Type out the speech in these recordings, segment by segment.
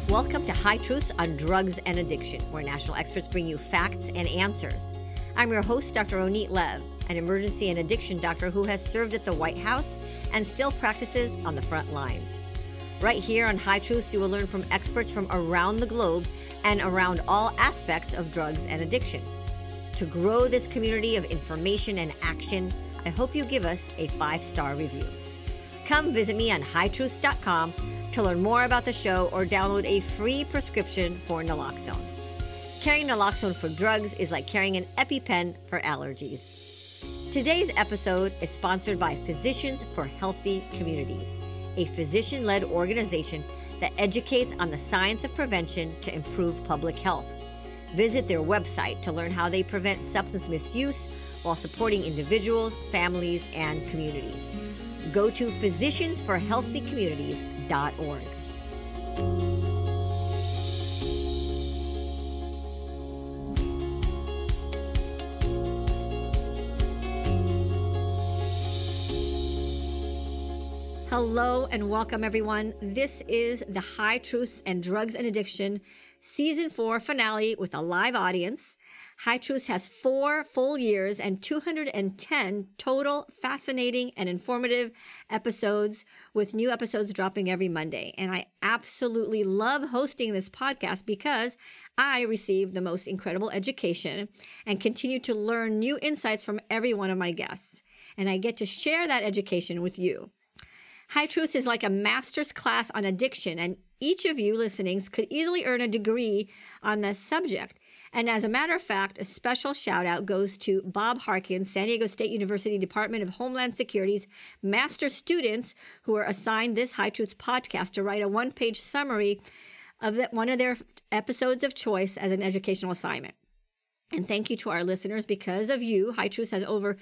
Welcome to High Truths on Drugs and Addiction, where national experts bring you facts and answers. I'm your host, Dr. Ronit Lev, an emergency and addiction doctor who has served at the White House and still practices on the front lines. Right here on High Truths, you will learn from experts from around the globe and around all aspects of drugs and addiction. To grow this community of information and action, I hope you give us a 5-star review. Come visit me on hightruths.com to learn more about the show or download a free prescription for naloxone. Carrying naloxone for drugs is like carrying an EpiPen for allergies. Today's episode is sponsored by Physicians for Healthy Communities, a physician-led organization that educates on the science of prevention to improve public health. Visit their website to learn how they prevent substance misuse while supporting individuals, families, and communities. Go to physiciansforhealthycommunities.org. Hello and welcome, everyone. This is the High Truths and Drugs and Addiction Season 4 finale with a live audience. High Truths has 4 full years and 210 total fascinating and informative episodes, with new episodes dropping every Monday. And I absolutely love hosting this podcast because I receive the most incredible education and continue to learn new insights from every one of my guests. And I get to share that education with you. High Truths is like a master's class on addiction, and each of you listening could easily earn a degree on this subject. And as a matter of fact, a special shout out goes to Bob Harkins, San Diego State University Department of Homeland Security's master students who are assigned this High Truths podcast to write a 1-page summary of one of their episodes of choice as an educational assignment. And thank you to our listeners. Because of you, High Truths has over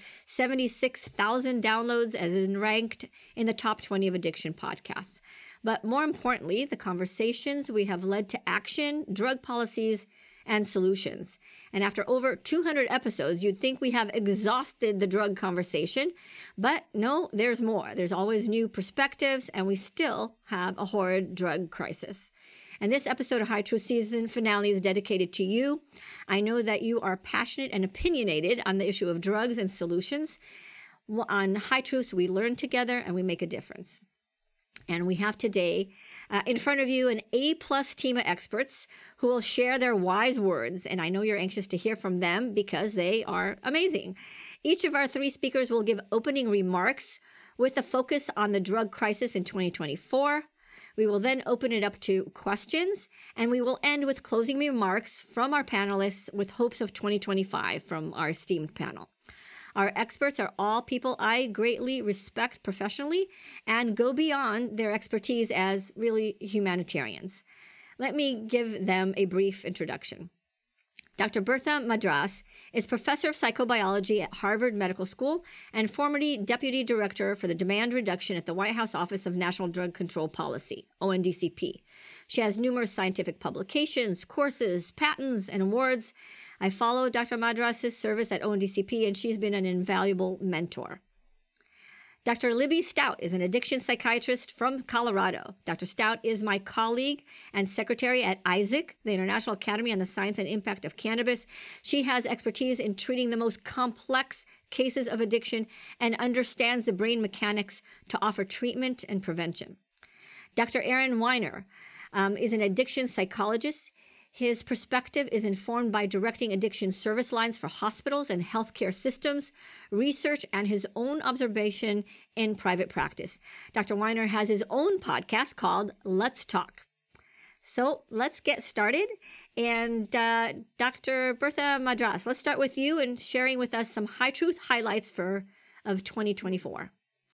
76,000 downloads as in ranked in the top 20 of addiction podcasts. But more importantly, the conversations we have led to action, drug policies, and solutions. And after over 200 episodes, you'd think we have exhausted the drug conversation. But no, there's more. There's always new perspectives, and we still have a horrid drug crisis. And this episode of High Truth season finale is dedicated to you. I know that you are passionate and opinionated on the issue of drugs and solutions. On High Truths, we learn together and we make a difference. And we have today in front of you an A-plus team of experts who will share their wise words. And I know you're anxious to hear from them because they are amazing. Each of our 3 speakers will give opening remarks with a focus on the drug crisis in 2024. We will then open it up to questions, and we will end with closing remarks from our panelists with hopes of 2025 from our esteemed panel. Our experts are all people I greatly respect professionally and go beyond their expertise as really humanitarians. Let me give them a brief introduction. Dr. Bertha Madras is professor of psychobiology at Harvard Medical School and formerly deputy director for the demand reduction at the White House Office of National Drug Control Policy, ONDCP. She has numerous scientific publications, courses, patents, and awards. I follow Dr. Madras's service at ONDCP, and she's been an invaluable mentor. Dr. Libby Stout is an addiction psychiatrist from Colorado. Dr. Stout is my colleague and secretary at ISAC, the International Academy on the Science and Impact of Cannabis. She has expertise in treating the most complex cases of addiction and understands the brain mechanics to offer treatment and prevention. Dr. Aaron Weiner is an addiction psychologist. His perspective is informed by directing addiction service lines for hospitals and healthcare systems, research, and his own observation in private practice. Dr. Weiner has his own podcast called Let's Talk. So let's get started. And Dr. Bertha Madras, let's start with you and sharing with us some High Truth highlights of 2024.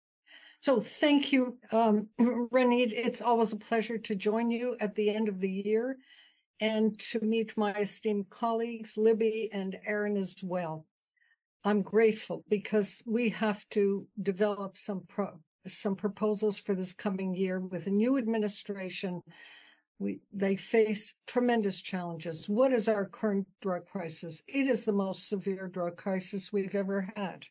So thank you, Ronit. It's always a pleasure to join you at the end of the year and to meet my esteemed colleagues, Libby and Aaron as well. I'm grateful because we have to develop some proposals for this coming year. With a new administration, they face tremendous challenges. What is our current drug crisis? It is the most severe drug crisis we've ever had.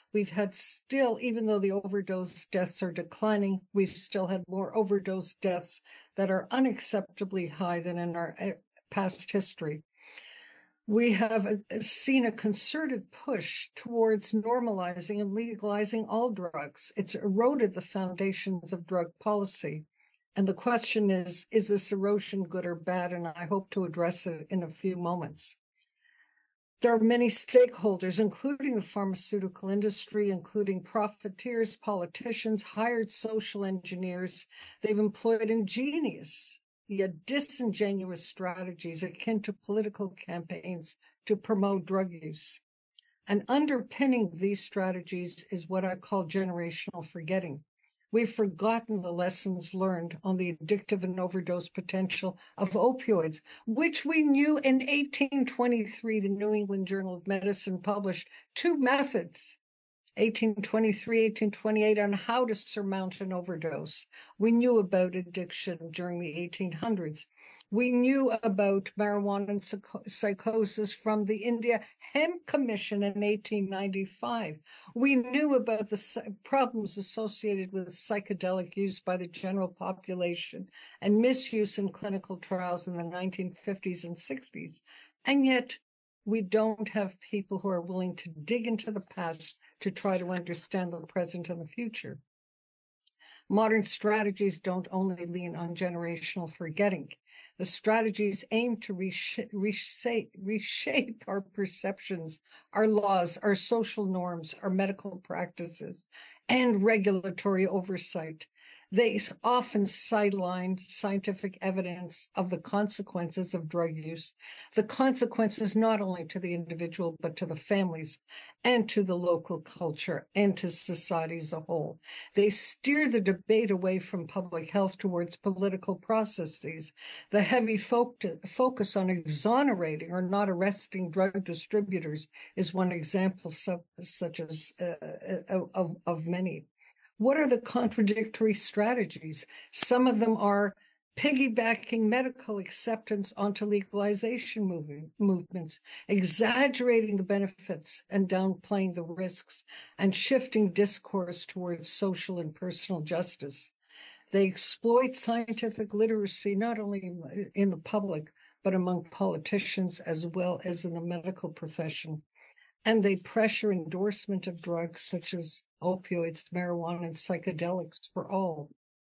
We've had still, even though the overdose deaths are declining, we've still had more overdose deaths that are unacceptably high than in our past history. We have seen a concerted push towards normalizing and legalizing all drugs. It's eroded the foundations of drug policy. And the question is this erosion good or bad? And I hope to address it in a few moments. There are many stakeholders, including the pharmaceutical industry, including profiteers, politicians, hired social engineers. They've employed ingenious yet disingenuous strategies akin to political campaigns to promote drug use. And underpinning these strategies is what I call generational forgetting. We've forgotten the lessons learned on the addictive and overdose potential of opioids, which we knew in 1823. The New England Journal of Medicine published 2 methods, 1823, 1828, on how to surmount an overdose. We knew about addiction during the 1800s. We knew about marijuana and psychosis from the India Hemp Commission in 1895. We knew about the problems associated with psychedelic use by the general population and misuse in clinical trials in the 1950s and 60s. And yet, we don't have people who are willing to dig into the past to try to understand the present and the future. Modern strategies don't only lean on generational forgetting. The strategies aim to reshape our perceptions, our laws, our social norms, our medical practices, and regulatory oversight. They often sideline scientific evidence of the consequences of drug use, the consequences not only to the individual, but to the families and to the local culture and to society as a whole. They steer the debate away from public health towards political processes. The heavy focus on exonerating or not arresting drug distributors is one example such as of many. What are the contradictory strategies? Some of them are piggybacking medical acceptance onto legalization movements, exaggerating the benefits and downplaying the risks, and shifting discourse towards social and personal justice. They exploit scientific literacy, not only in the public, but among politicians as well as in the medical profession. And they pressure endorsement of drugs such as opioids, marijuana, and psychedelics for all.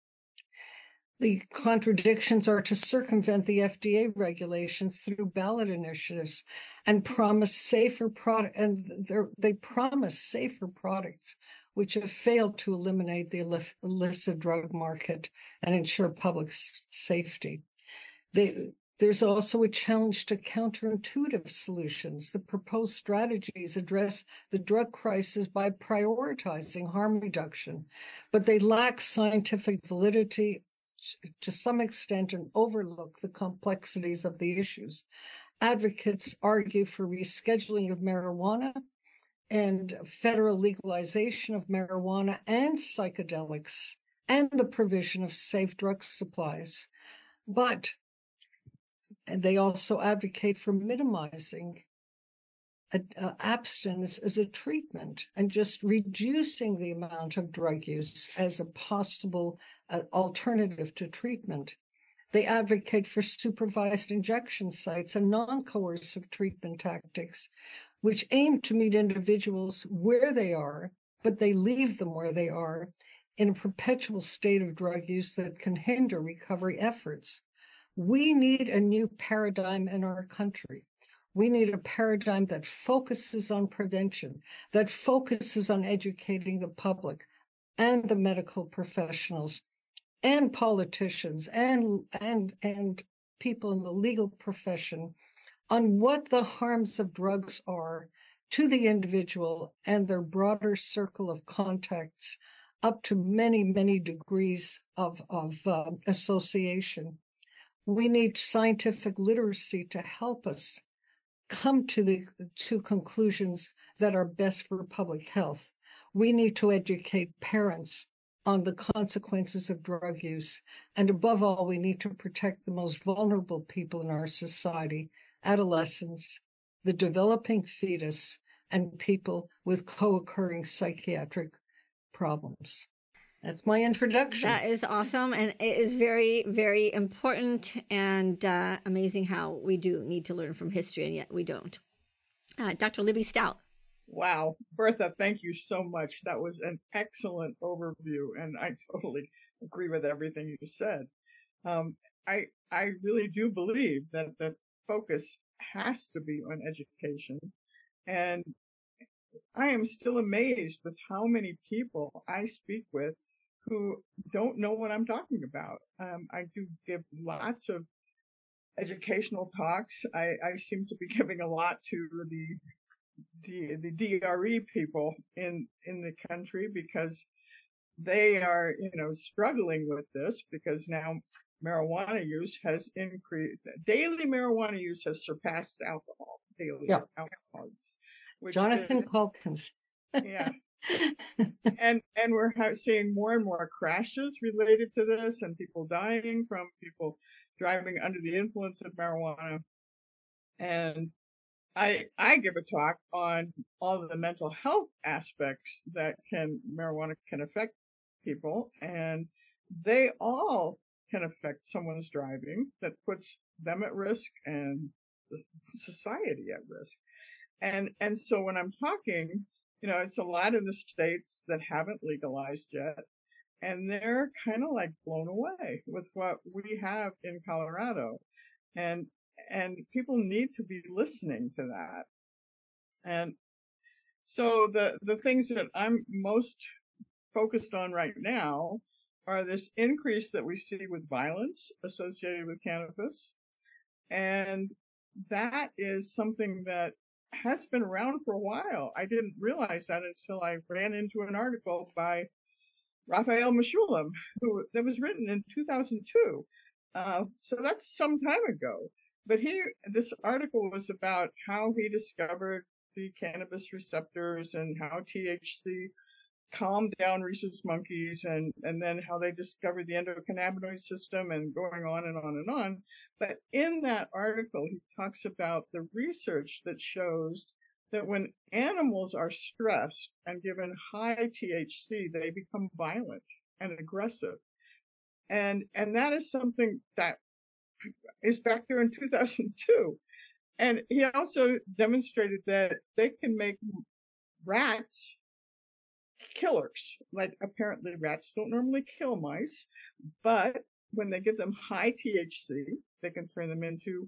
The contradictions are to circumvent the FDA regulations through ballot initiatives and promise safer they promise safer products, which have failed to eliminate the illicit drug market and ensure public safety. There's also a challenge to counterintuitive solutions. The proposed strategies address the drug crisis by prioritizing harm reduction, but they lack scientific validity to some extent and overlook the complexities of the issues. Advocates argue for rescheduling of marijuana and federal legalization of marijuana and psychedelics and the provision of safe drug supplies. But they also advocate for minimizing abstinence as a treatment and just reducing the amount of drug use as a possible alternative to treatment. They advocate for supervised injection sites and non-coercive treatment tactics, which aim to meet individuals where they are, but they leave them where they are in a perpetual state of drug use that can hinder recovery efforts. We need a new paradigm in our country. We need a paradigm that focuses on prevention, that focuses on educating the public and the medical professionals and politicians and people in the legal profession on what the harms of drugs are to the individual and their broader circle of contacts up to many, many degrees of association. We need scientific literacy to help us come to conclusions that are best for public health. We need to educate parents on the consequences of drug use. And above all, we need to protect the most vulnerable people in our society, adolescents, the developing fetus, and people with co-occurring psychiatric problems. That's my introduction. That is awesome. And it is very, very important and amazing how we do need to learn from history, and yet we don't. Dr. Libby Stout. Wow. Bertha, thank you so much. That was an excellent overview, and I totally agree with everything you said. I really do believe that the focus has to be on education. And I am still amazed with how many people I speak with who don't know what I'm talking about. I do give lots of educational talks. I seem to be giving a lot to the DRE people in the country, because they are, struggling with this, because now marijuana use has increased. Daily marijuana use has surpassed alcohol. Daily alcohol use. Jonathan Calkins. Yeah. and we're seeing more and more crashes related to this, and people dying from people driving under the influence of marijuana. And I give a talk on all of the mental health aspects that marijuana can affect people, and they all can affect someone's driving, that puts them at risk and the society at risk. And so when I'm talking, it's a lot of the states that haven't legalized yet, and they're kind of like blown away with what we have in Colorado. And people need to be listening to that. And so the things that I'm most focused on right now are this increase that we see with violence associated with cannabis. And that is something that has been around for a while. I didn't realize that until I ran into an article by Raphael Mechoulam, that was written in 2002. So that's some time ago. But this article was about how he discovered the cannabis receptors and how THC calmed down rhesus monkeys, and then how they discovered the endocannabinoid system, and going on and on and on. But in that article, he talks about the research that shows that when animals are stressed and given high THC, they become violent and aggressive. And that is something that is back there in 2002. And he also demonstrated that they can make rats killers. Like, apparently rats don't normally kill mice, but when they give them high THC, they can turn them into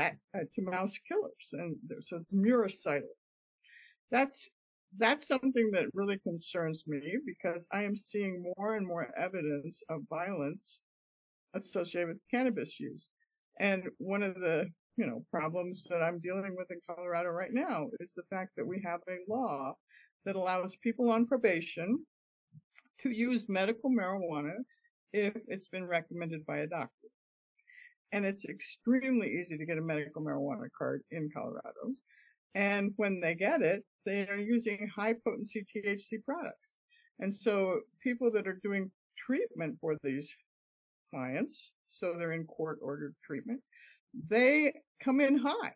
mouse killers. And so it's muricidal. That's something that really concerns me, because I am seeing more and more evidence of violence associated with cannabis use. And one of the problems that I'm dealing with in Colorado right now is the fact that we have a law that allows people on probation to use medical marijuana if it's been recommended by a doctor. And it's extremely easy to get a medical marijuana card in Colorado. And when they get it, they are using high potency THC products. And so people that are doing treatment for these clients, so they're in court ordered treatment, they come in high.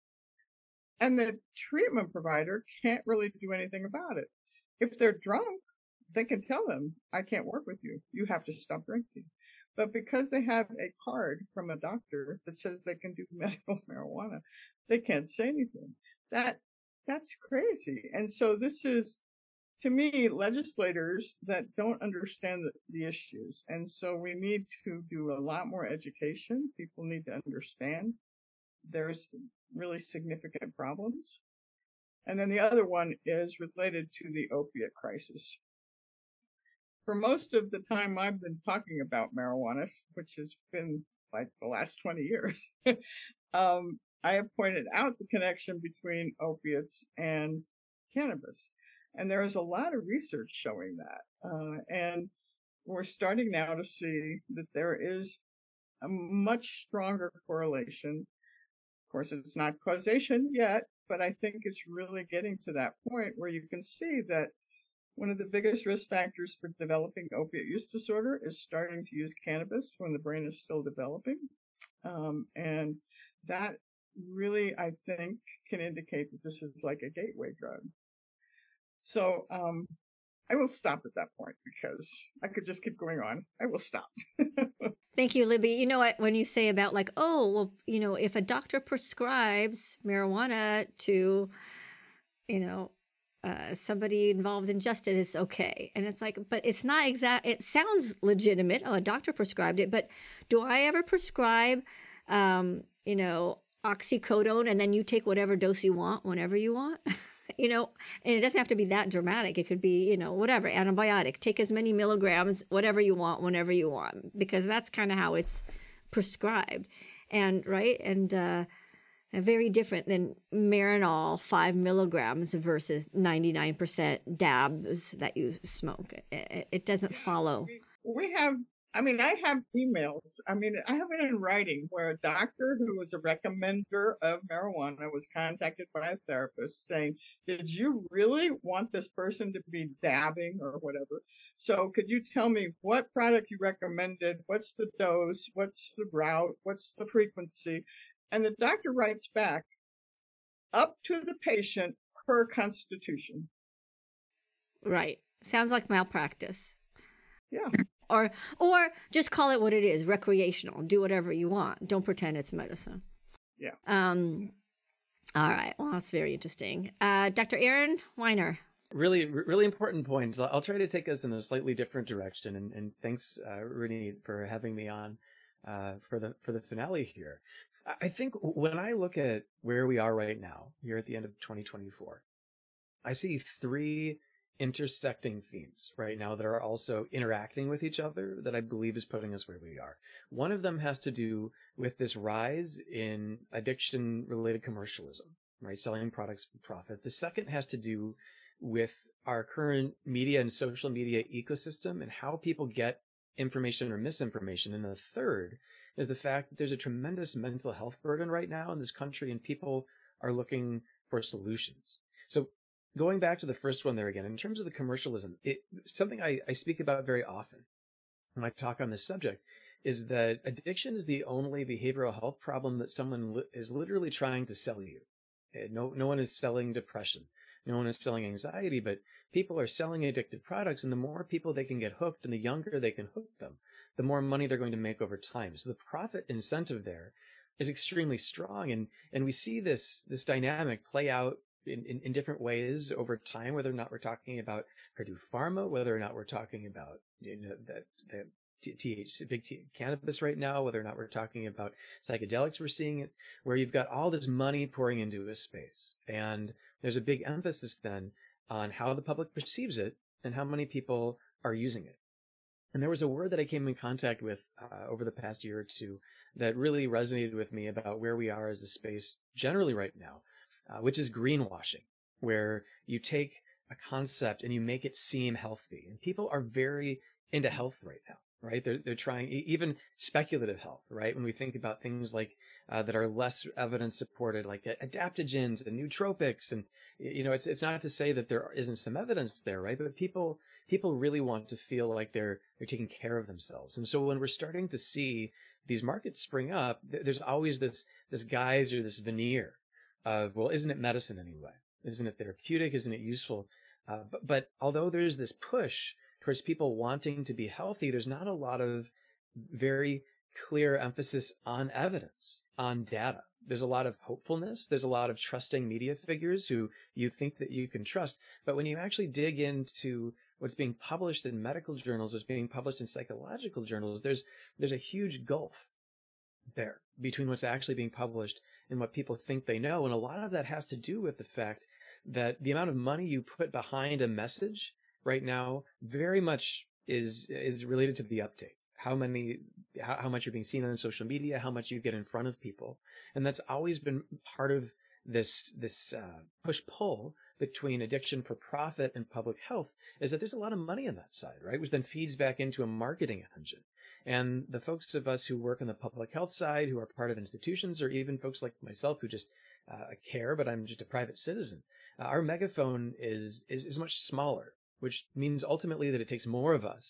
And the treatment provider can't really do anything about it. If they're drunk, they can tell them, I can't work with you. You have to stop drinking. But because they have a card from a doctor that says they can do medical marijuana, they can't say anything. That's crazy. And so this is, to me, legislators that don't understand the issues. And so we need to do a lot more education. People need to understand there's really significant problems. And then the other one is related to the opiate crisis. For most of the time I've been talking about marijuana, which has been like the last 20 years, I have pointed out the connection between opiates and cannabis. And there is a lot of research showing that. And we're starting now to see that there is a much stronger correlation. Of course, it's not causation yet, but I think it's really getting to that point where you can see that one of the biggest risk factors for developing opiate use disorder is starting to use cannabis when the brain is still developing. And that really, I think, can indicate that this is like a gateway drug. So I will stop at that point because I could just keep going on. I will stop. Thank you, Libby. You know what, when you say about like, oh, well, you know, if a doctor prescribes marijuana to, you know, somebody involved in justice, it's okay. And it's like, but it's not exact. It sounds legitimate. Oh, a doctor prescribed it. But do I ever prescribe, you know, oxycodone and then you take whatever dose you want whenever you want? You know, and it doesn't have to be that dramatic. It could be, you know, whatever, antibiotic, take as many milligrams, whatever you want, whenever you want, because that's kind of how it's prescribed. And right. And, very different than Marinol 5 milligrams versus 99% dabs that you smoke. It doesn't follow. We have, I mean, I have emails. I mean, I have it in writing where a doctor who was a recommender of marijuana was contacted by a therapist saying, did you really want this person to be dabbing or whatever? So could you tell me what product you recommended? What's the dose? What's the route? What's the frequency? And the doctor writes back, up to the patient per constitution. Right. Sounds like malpractice. Yeah. Or just call it what it is, recreational. Do whatever you want. Don't pretend it's medicine. Yeah. All right. Well, that's very interesting. Dr. Aaron Weiner. Really, really important points. I'll try to take us in a slightly different direction. And thanks, Renee, for having me on for the finale here. I think when I look at where we are right now, here at the end of 2024, I see three intersecting themes right now that are also interacting with each other that I believe is putting us where we are. One of them has to do with this rise in addiction-related commercialism, right? Selling products for profit. The second has to do with our current media and social media ecosystem and how people get information or misinformation. And the third is the fact that there's a tremendous mental health burden right now in this country, and people are looking for solutions. So going back to the first one there again, in terms of the commercialism, something I speak about very often when I talk on this subject is that addiction is the only behavioral health problem that someone is literally trying to sell you. No one is selling depression. No one is selling anxiety, but people are selling addictive products, and the more people they can get hooked and the younger they can hook them, the more money they're going to make over time. So the profit incentive there is extremely strong. And we see this dynamic play out in different ways over time, whether or not we're talking about Purdue Pharma, whether or not we're talking about, you know, the THC, cannabis right now, whether or not we're talking about psychedelics, we're seeing it where you've got all this money pouring into a space. And there's a big emphasis then on how the public perceives it and how many people are using it. And there was a word that I came in contact with over the past year or two that really resonated with me about where we are as a space generally right now, which is greenwashing, where you take a concept and you make it seem healthy. And people are very into health right now, right? They're trying even speculative health, right? When we think about things like that are less evidence supported, like adaptogens and nootropics, and you know, it's not to say that there isn't some evidence there, right? But people really want to feel like they're taking care of themselves. And so when we're starting to see these markets spring up, there's always this guise or this veneer of, well, isn't it medicine anyway? Isn't it therapeutic? Isn't it useful? But although there's this push towards people wanting to be healthy, there's not a lot of very clear emphasis on evidence, on data. There's a lot of hopefulness. There's a lot of trusting media figures who you think that you can trust. But when you actually dig into what's being published in medical journals, what's being published in psychological journals, there's a huge gulf there between what's actually being published and what people think they know. And a lot of that has to do with the fact that the amount of money you put behind a message right now very much is related to the uptake. How much you're being seen on social media, how much you get in front of people. And that's always been part of this push-pull between addiction for profit and public health, is that there's a lot of money on that side, right? Which then feeds back into a marketing engine. And the folks of us who work on the public health side, who are part of institutions, or even folks like myself who just care, but I'm just a private citizen, our megaphone is much smaller, which means ultimately that it takes more of us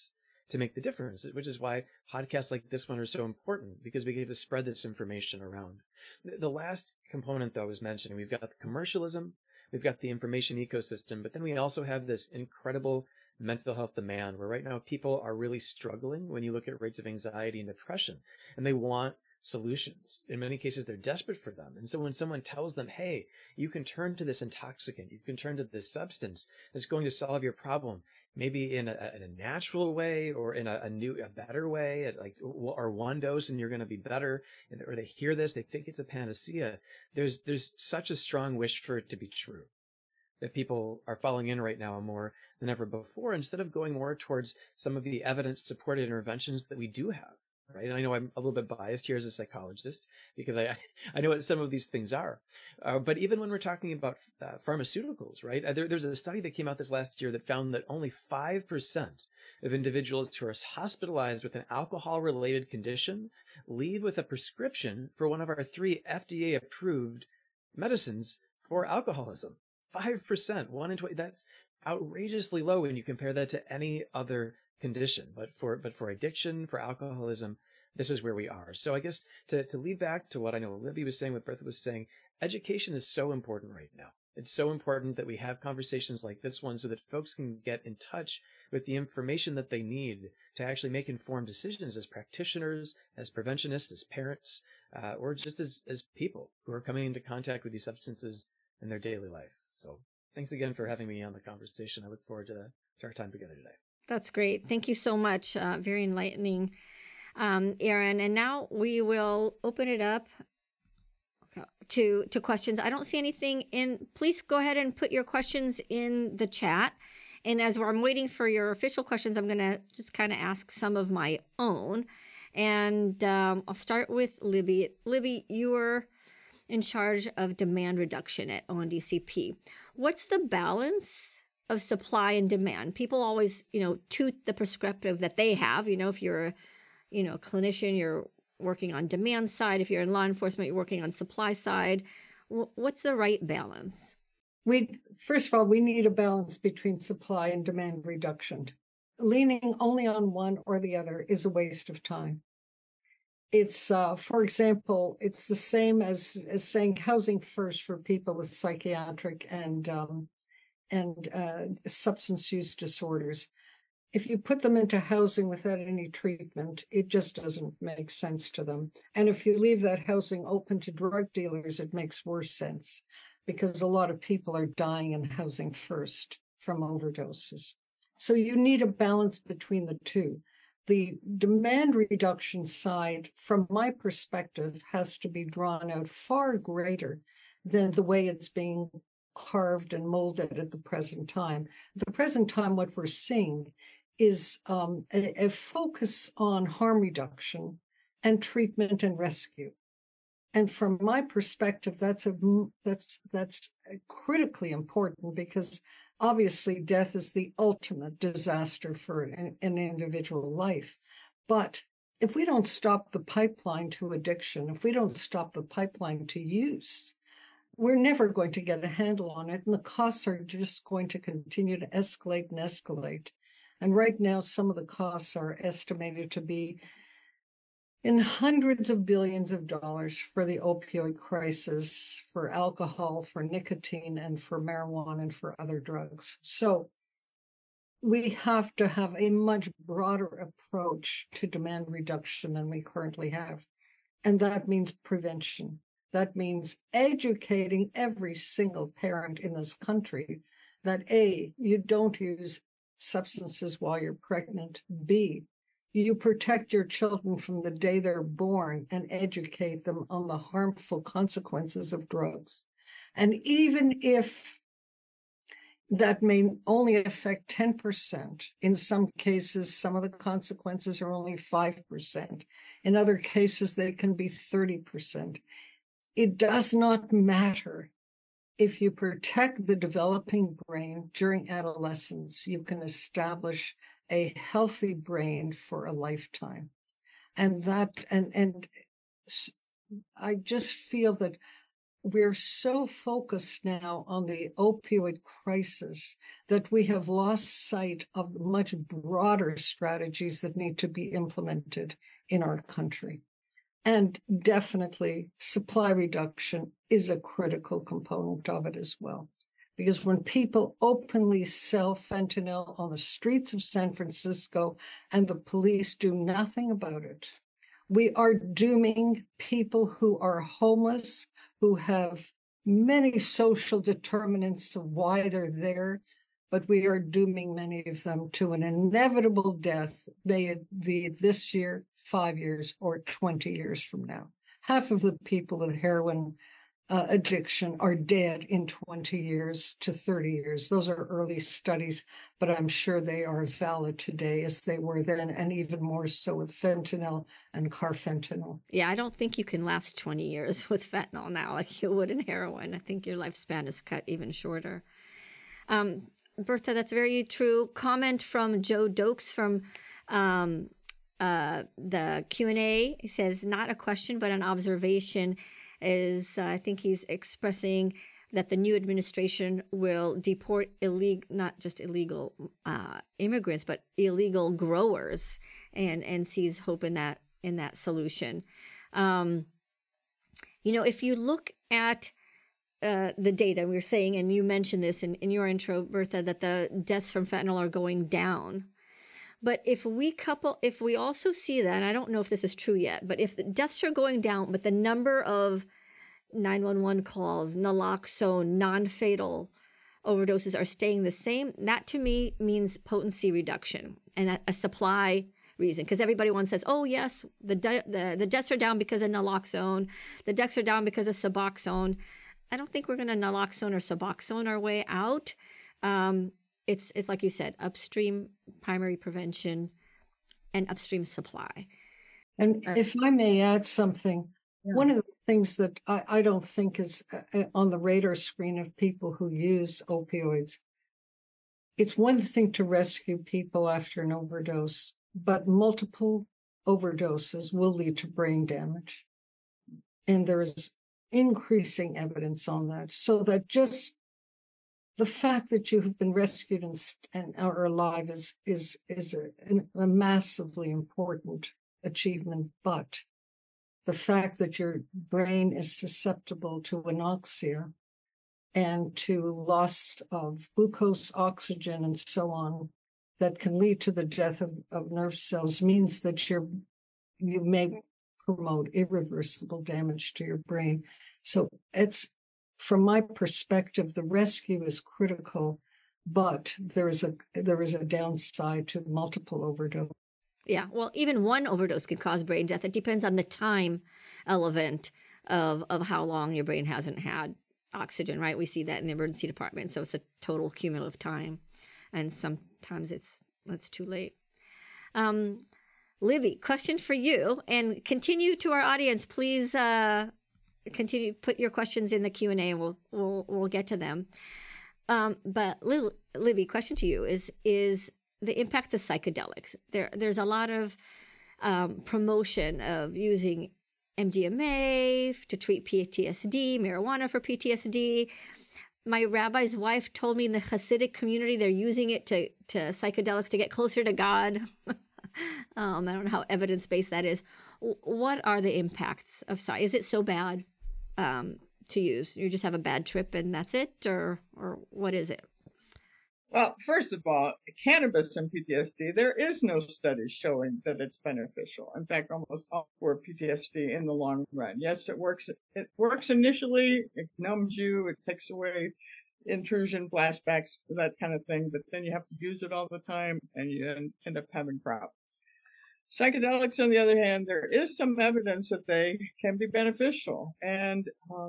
to make the difference, which is why podcasts like this one are so important, because we get to spread this information around. The last component, though, is mentioning we've got the commercialism, we've got the information ecosystem, but then we also have this incredible mental health demand where right now people are really struggling when you look at rates of anxiety and depression, and they want solutions. In many cases, they're desperate for them. And so when someone tells them, hey, you can turn to this intoxicant, you can turn to this substance that's going to solve your problem, maybe in a natural way or in a better way, or one dose and you're going to be better, or they hear this, they think it's a panacea. There's such a strong wish for it to be true that people are falling in right now more than ever before, instead of going more towards some of the evidence-supported interventions that we do have. Right. And I know I'm a little bit biased here as a psychologist because I know what some of these things are. But even when we're talking about pharmaceuticals, right, there's a study that came out this last year that found that only 5% of individuals who are hospitalized with an alcohol-related condition leave with a prescription for one of our 3 FDA-approved medicines for alcoholism. 5%, 1 in 20. That's outrageously low when you compare that to any other condition, but for addiction, for alcoholism, this is where we are. So I guess to lead back to what I know Libby was saying, what Bertha was saying, education is so important right now. It's so important that we have conversations like this one so that folks can get in touch with the information that they need to actually make informed decisions as practitioners, as preventionists, as parents, or just as people who are coming into contact with these substances in their daily life. So thanks again for having me on the conversation. I look forward to our time together today. That's great. Thank you so much. Very enlightening, Aaron. And now we will open it up to questions. I don't see anything in. Please go ahead and put your questions in the chat. And as I'm waiting for your official questions, I'm going to just kind of ask some of my own. And I'll start with Libby. Libby, you're in charge of demand reduction at ONDCP. What's the balance of supply and demand? People always, toot the prescriptive that they have. If you're a clinician, you're working on demand side. If you're in law enforcement, you're working on supply side. What's the right balance? First of all, we need a balance between supply and demand reduction. Leaning only on one or the other is a waste of time. It's, for example, it's the same as saying housing first for people with psychiatric and substance use disorders. If you put them into housing without any treatment, it just doesn't make sense to them. And if you leave that housing open to drug dealers, it makes worse sense because a lot of people are dying in housing first from overdoses. So you need a balance between the two. The demand reduction side, from my perspective, has to be drawn out far greater than the way it's being carved and molded at the present time. At the present time, what we're seeing is a focus on harm reduction and treatment and rescue. And from my perspective, that's critically important because obviously death is the ultimate disaster for an individual life. But if we don't stop the pipeline to addiction, if we don't stop the pipeline to use, we're never going to get a handle on it. And the costs are just going to continue to escalate and escalate. And right now, some of the costs are estimated to be in hundreds of billions of dollars for the opioid crisis, for alcohol, for nicotine, and for marijuana, and for other drugs. So we have to have a much broader approach to demand reduction than we currently have. And that means prevention. That means educating every single parent in this country that A, you don't use substances while you're pregnant. B, you protect your children from the day they're born and educate them on the harmful consequences of drugs. And even if that may only affect 10%, in some cases, some of the consequences are only 5%. In other cases, they can be 30%. It does not matter. If you protect the developing brain during adolescence, you can establish a healthy brain for a lifetime. And I just feel that we're so focused now on the opioid crisis that we have lost sight of the much broader strategies that need to be implemented in our country. And definitely supply reduction is a critical component of it as well. Because when people openly sell fentanyl on the streets of San Francisco and the police do nothing about it, we are dooming people who are homeless, who have many social determinants of why they're there, but we are dooming many of them to an inevitable death, may it be this year, 5 years, or 20 years from now. Half of the people with heroin addiction are dead in 20 years to 30 years. Those are early studies, but I'm sure they are valid today as they were then, and even more so with fentanyl and carfentanil. Yeah, I don't think you can last 20 years with fentanyl now like you would in heroin. I think your lifespan is cut even shorter. Bertha, that's very true. Comment from Joe Dokes from the Q&A. He says, not a question, but an observation. Is I think he's expressing that the new administration will deport not just illegal immigrants, but illegal growers, and sees hope in that solution. If you look at the data, we were saying, and you mentioned this in your intro, Bertha, that the deaths from fentanyl are going down. But if we also see that, and I don't know if this is true yet, but if the deaths are going down, but the number of 911 calls, naloxone, non-fatal overdoses are staying the same, that to me means potency reduction and a supply reason. Because everybody once says, oh yes, the deaths are down because of naloxone, the deaths are down because of Suboxone. I don't think we're going to naloxone or Suboxone our way out. It's like you said, upstream primary prevention and upstream supply. And if I may add something, one of the things that I don't think is on the radar screen of people who use opioids, it's one thing to rescue people after an overdose, but multiple overdoses will lead to brain damage. And there is increasing evidence on that. So that just the fact that you have been rescued and are alive is a massively important achievement. But the fact that your brain is susceptible to anoxia and to loss of glucose, oxygen, and so on, that can lead to the death of nerve cells means that you may promote irreversible damage to your brain. So it's, from my perspective, the rescue is critical, but there is a downside to multiple overdose. Yeah, well, even one overdose can cause brain death. It depends on the time element of how long your brain hasn't had oxygen, right? We see that in the emergency department. So it's a total cumulative time. And sometimes it's too late. Libby, question for you, and continue to our audience, please continue, put your questions in the Q&A and we'll get to them. But Libby, question to you is the impact of psychedelics. There's a lot of promotion of using MDMA to treat PTSD, marijuana for PTSD. My rabbi's wife told me in the Hasidic community they're using it to psychedelics to get closer to God. I don't know how evidence-based that is. What are the impacts of psych? Is it so bad to use? You just have a bad trip and that's it, or what is it? Well, first of all, cannabis and PTSD, there is no study showing that it's beneficial. In fact, almost all for PTSD in the long run. Yes, it works. It works initially. It numbs you. It takes away intrusion, flashbacks, that kind of thing. But then you have to use it all the time, and you end up having problems. Psychedelics, on the other hand, there is some evidence that they can be beneficial, and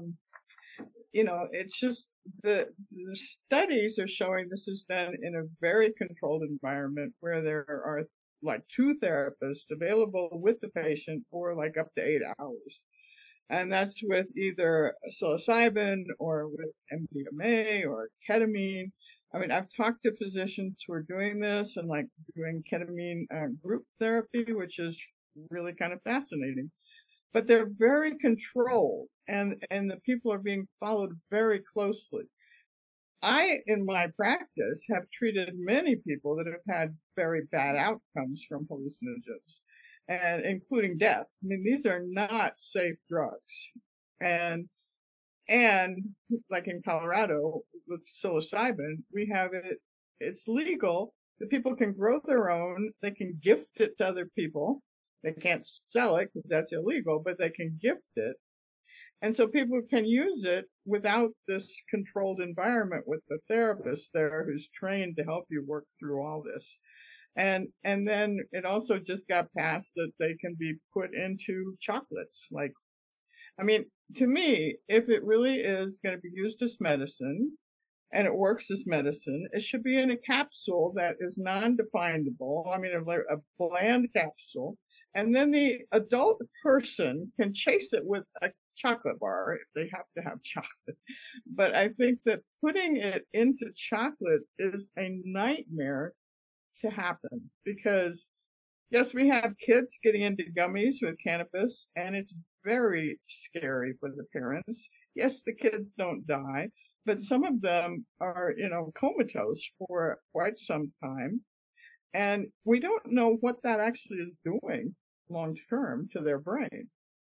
it's just the studies are showing this is done in a very controlled environment where there are like 2 therapists available with the patient for like up to 8 hours. And that's with either psilocybin or with MDMA or ketamine. I mean, I've talked to physicians who are doing this and like doing ketamine group therapy, which is really kind of fascinating. but they're very controlled, and the people are being followed very closely. I, in my practice, have treated many people that have had very bad outcomes from hallucinogens, and including death. I mean, these are not safe drugs. And like in Colorado with psilocybin, we have it's legal. The people can grow their own. They can gift it to other people. They can't sell it because that's illegal, but they can gift it. And so people can use it without this controlled environment with the therapist there who's trained to help you work through all this. And then it also just got passed that they can be put into chocolates. Like, I mean, to me, if it really is going to be used as medicine and it works as medicine, it should be in a capsule that is non-definable. I mean, a bland capsule. And then the adult person can chase it with a chocolate bar if they have to have chocolate. But I think that putting it into chocolate is a nightmare to happen because, yes, we have kids getting into gummies with cannabis, and it's very scary for the parents. Yes, the kids don't die, but some of them are, comatose for quite some time. And we don't know what that actually is doing long term to their brain.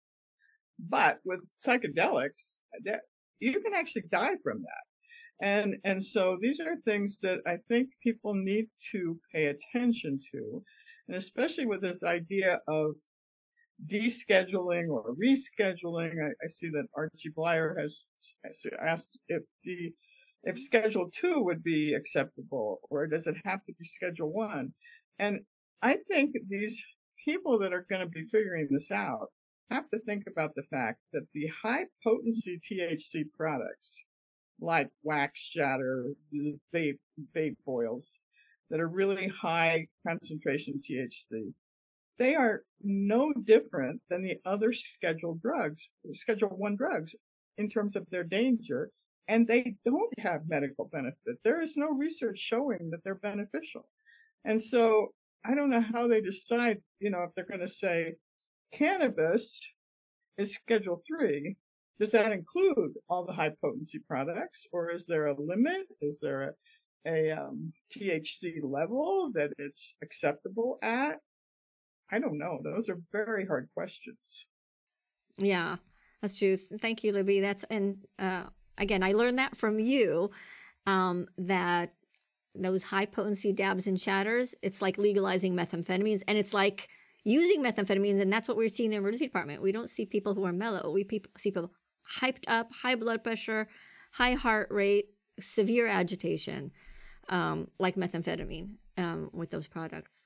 But with psychedelics, you can actually die from that. And so these are things that I think people need to pay attention to, and especially with this idea of descheduling or rescheduling. I see that Archie Blyer has asked if Schedule 2 would be acceptable, or does it have to be Schedule 1? And I think these people that are going to be figuring this out have to think about the fact that the high potency THC products, like wax shatter, vape oils, that are really high concentration THC, they are no different than the other scheduled drugs, Schedule 1 drugs, in terms of their danger, and they don't have medical benefit. There is no research showing that they're beneficial. And so I don't know how they decide, if they're going to say cannabis is Schedule 3, does that include all the high potency products, or is there a limit? Is there a THC level that it's acceptable at? I don't know. Those are very hard questions. Yeah, that's true. Thank you, Libby. Again, I learned that from you, that those high potency dabs and shatters, it's like legalizing methamphetamines, and it's like using methamphetamines, and that's what we're seeing in the emergency department. We don't see people who are mellow. We see people hyped up, high blood pressure, high heart rate, severe agitation, like methamphetamine with those products.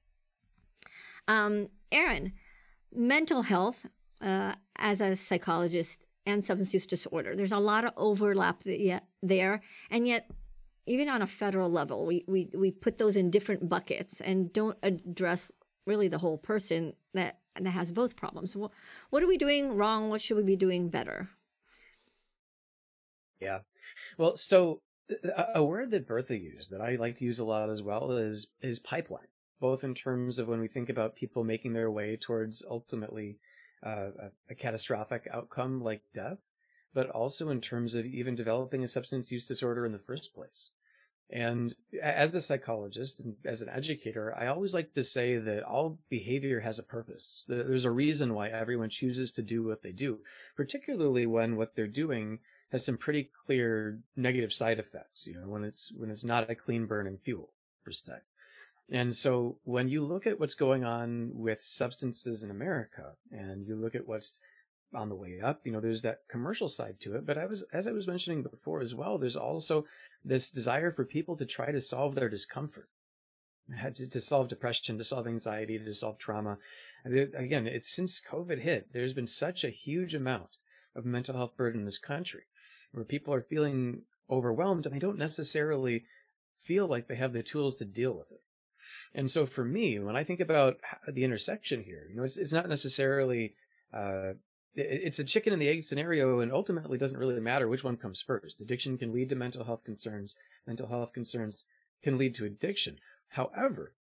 Erin, mental health as a psychologist and substance use disorder, there's a lot of overlap there, and yet even on a federal level, we put those in different buckets and don't address really the whole person that has both problems. What are we doing wrong? What should we be doing better? Yeah. Well, so a word that Bertha used that I like to use a lot as well is pipeline, both in terms of when we think about people making their way towards ultimately a catastrophic outcome like death, but also in terms of even developing a substance use disorder in the first place. And as a psychologist and as an educator, I always like to say that all behavior has a purpose. There's a reason why everyone chooses to do what they do, particularly when what they're doing has some pretty clear negative side effects, when it's not a clean burning fuel per se. And so when you look at what's going on with substances in America and you look at what's on the way up, there's that commercial side to it. But as I was mentioning before as well, there's also this desire for people to try to solve their discomfort, to solve depression, to solve anxiety, to solve trauma. And again, since COVID hit, there's been such a huge amount of mental health burden in this country where people are feeling overwhelmed and they don't necessarily feel like they have the tools to deal with it. And so for me, when I think about the intersection here, it's not necessarily, it's a chicken and the egg scenario, and ultimately it doesn't really matter which one comes first. Addiction can lead to mental health concerns. Mental health concerns can lead to addiction. However,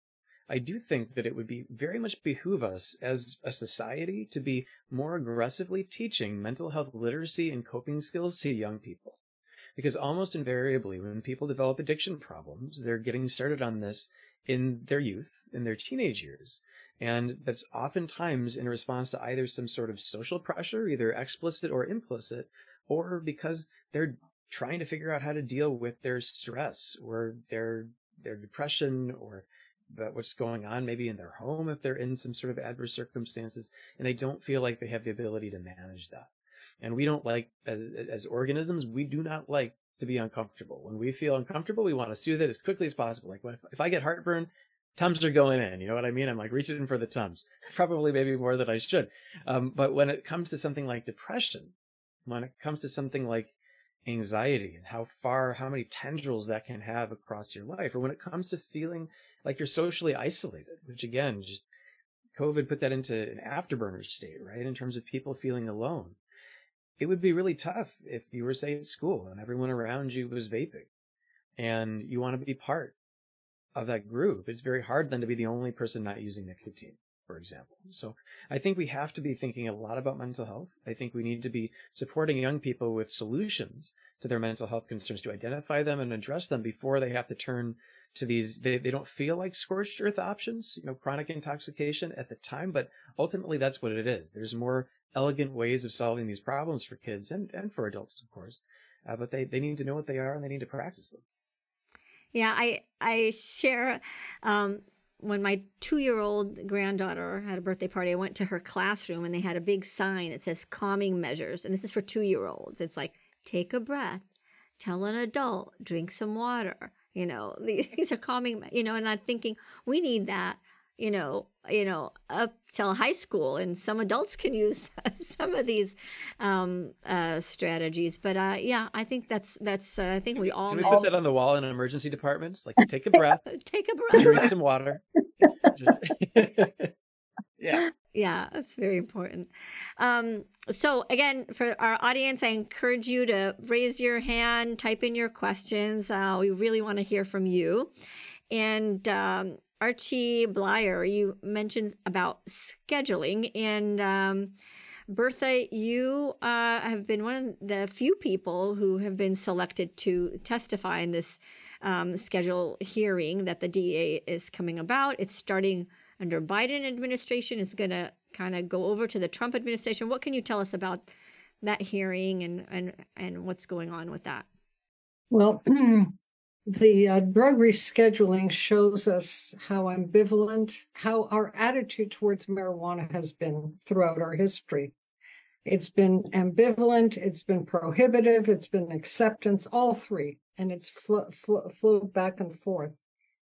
I do think that it would be very much behoove us as a society to be more aggressively teaching mental health literacy and coping skills to young people. Because almost invariably, when people develop addiction problems, they're getting started on this in their youth, in their teenage years. And that's oftentimes in response to either some sort of social pressure, either explicit or implicit, or because they're trying to figure out how to deal with their stress or their depression or what's going on maybe in their home if they're in some sort of adverse circumstances, and they don't feel like they have the ability to manage that. And we don't like, as organisms, we do not like to be uncomfortable. When we feel uncomfortable, we want to soothe it as quickly as possible. Like if I get heartburn, Tums are going in. You know what I mean? I'm like reaching in for the Tums, probably maybe more than I should. But when it comes to something like depression, when it comes to something like anxiety and how many tendrils that can have across your life, or when it comes to feeling like you're socially isolated, which again, just COVID put that into an afterburner state, right? In terms of people feeling alone. It would be really tough if you were, say, at school and everyone around you was vaping and you want to be part of that group. It's very hard then to be the only person not using nicotine, for example. So I think we have to be thinking a lot about mental health. I think we need to be supporting young people with solutions to their mental health concerns, to identify them and address them before they have to turn to these, they don't feel like scorched earth options, chronic intoxication at the time, but ultimately that's what it is. There's more elegant ways of solving these problems for kids and for adults, of course. But they need to know what they are and they need to practice them. Yeah, I share, when my 2-year-old granddaughter had a birthday party, I went to her classroom and they had a big sign that says calming measures. And this is for 2-year-olds. It's like, take a breath, tell an adult, drink some water. These are calming, and I'm thinking we need that, up till high school, and some adults can use some of these strategies. But I think that's I think we all can we put that on the wall in emergency departments? Like, take a breath, take a breath, drink some water. Yeah, that's very important. So again, for our audience, I encourage you to raise your hand, type in your questions. We really want to hear from you. And Archie Blyer, you mentioned about scheduling. And Bertha, you have been one of the few people who have been selected to testify in this schedule hearing that the DEA is coming about. It's starting under Biden administration. It's going to kind of go over to the Trump administration. What can you tell us about that hearing and what's going on with that? Well, the drug rescheduling shows us how ambivalent, how our attitude towards marijuana has been throughout our history. It's been ambivalent, it's been prohibitive, it's been acceptance, all three, and it's flowed back and forth.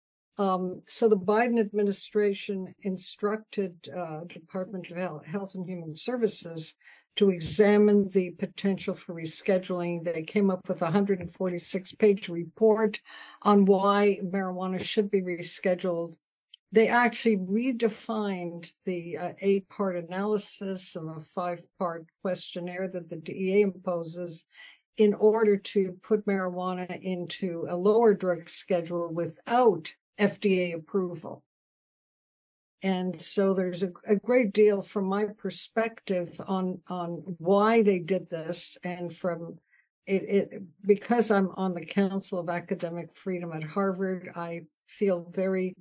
So the Biden administration instructed Department of Health and Human Services to examine the potential for rescheduling. They came up with a 146-page report on why marijuana should be rescheduled. They actually redefined the 8-part analysis and a 5-part questionnaire that the DEA imposes in order to put marijuana into a lower drug schedule without FDA approval. And so there's a great deal from my perspective on why they did this, and from it because I'm on the Council of Academic Freedom at Harvard, I feel very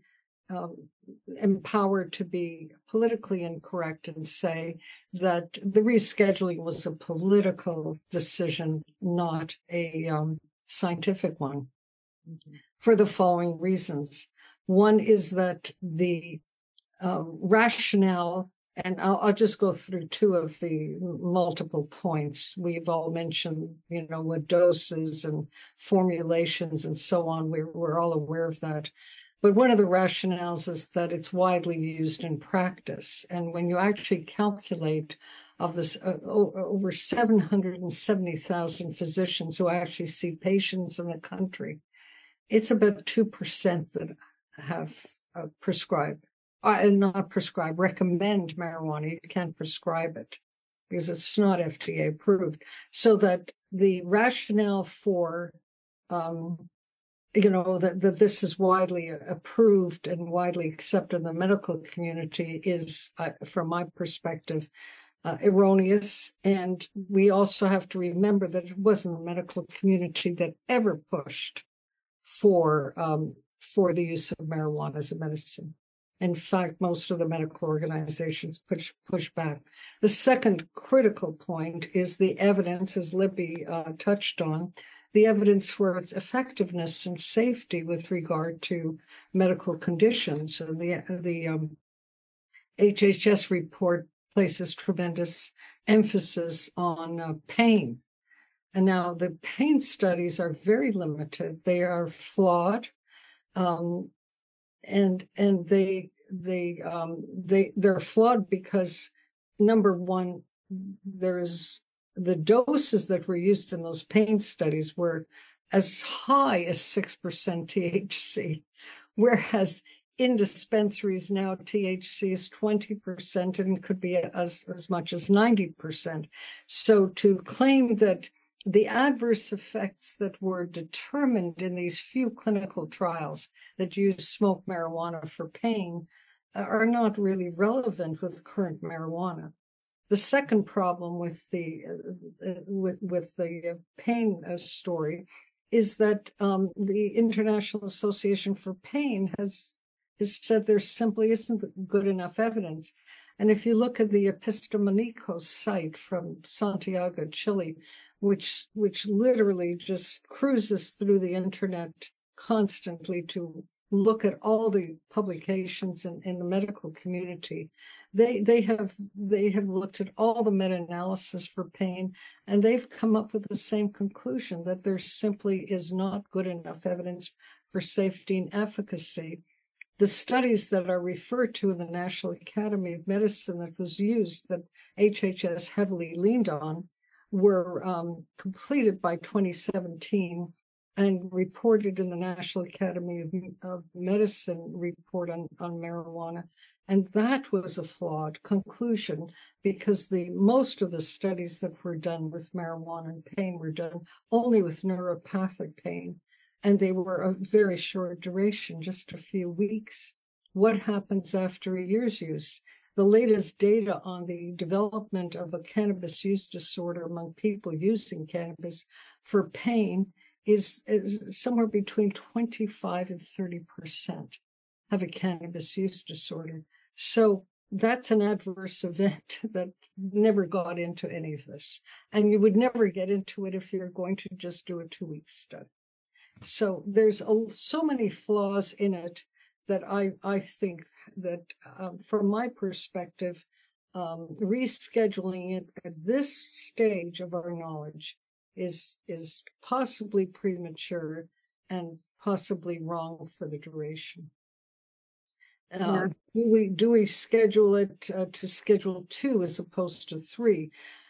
empowered to be politically incorrect and say that the rescheduling was a political decision, not a scientific one, for the following reasons. One is that the rationale, and I'll just go through 2 of the multiple points. We've all mentioned, what doses and formulations and so on. We're all aware of that. But one of the rationales is that it's widely used in practice. And when you actually calculate of this over 770,000 physicians who actually see patients in the country, it's about 2% that have prescribed, and not prescribe, recommend marijuana. You can't prescribe it because it's not FDA approved. So that the rationale for that this is widely approved and widely accepted in the medical community is, from my perspective, erroneous. And we also have to remember that it wasn't the medical community that ever pushed for the use of marijuana as a medicine. In fact, most of the medical organizations push back. The second critical point is the evidence, as Libby touched on, the evidence for its effectiveness and safety with regard to medical conditions. And the HHS report places tremendous emphasis on pain. And now the pain studies are very limited. They are flawed, and they're flawed because, number one, there's the doses that were used in those pain studies were as high as 6% THC, whereas in dispensaries now THC is 20% and could be as much as 90%. So to claim that the adverse effects that were determined in these few clinical trials that use smoked marijuana for pain are not really relevant with current marijuana. The second problem with the pain story is that the International Association for Pain has said there simply isn't good enough evidence. And if you look at the Epistemonico site from Santiago, Chile, which literally just cruises through the internet constantly to look at all the publications in the medical community, they have looked at all the meta-analysis for pain, and they've come up with the same conclusion, that there simply is not good enough evidence for safety and efficacy. The studies that are referred to in the National Academy of Medicine that was used, that HHS heavily leaned on, were completed by 2017 and reported in the National Academy of Medicine report on marijuana. And that was a flawed conclusion, because most of the studies that were done with marijuana and pain were done only with neuropathic pain. And they were of very short duration, just a few weeks. What happens after a year's use? The latest data on the development of a cannabis use disorder among people using cannabis for pain is somewhere between 25 and 30% have a cannabis use disorder. So that's an adverse event that never got into any of this. And you would never get into it if you're going to just do a 2-week study. So there's so many flaws in it that I think that, from my perspective, rescheduling it at this stage of our knowledge is possibly premature and possibly wrong for the duration. Do we schedule it to Schedule 2 as opposed to 3?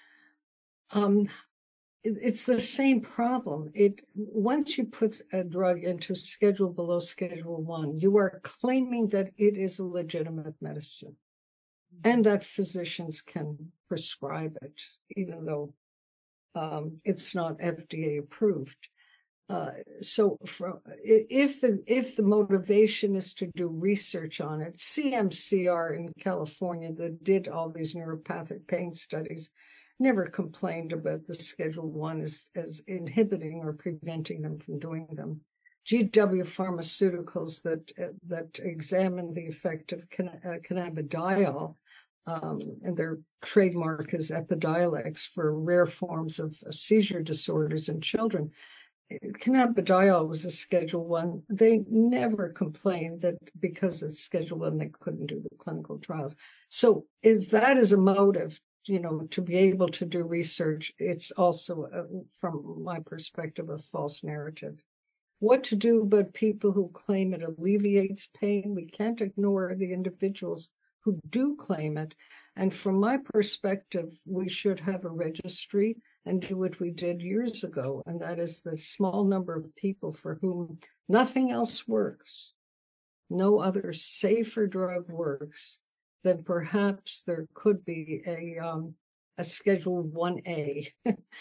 It's the same problem. Once you put a drug into schedule below Schedule 1, you are claiming that it is a legitimate medicine and that physicians can prescribe it, even though it's not FDA approved. So if the motivation is to do research on it, CMCR in California that did all these neuropathic pain studies never complained about the Schedule 1 as inhibiting or preventing them from doing them. GW Pharmaceuticals that examined the effect of cannabidiol, and their trademark is Epidiolex for rare forms of seizure disorders in children. Cannabidiol was a Schedule 1. They never complained that because it's Schedule 1, they couldn't do the clinical trials. So if that is a motive, to be able to do research, it's also, from my perspective, a false narrative. What to do about people who claim it alleviates pain? We can't ignore the individuals who do claim it. And from my perspective, we should have a registry and do what we did years ago, and that is the small number of people for whom nothing else works, no other safer drug works, then perhaps there could be a Schedule 1A.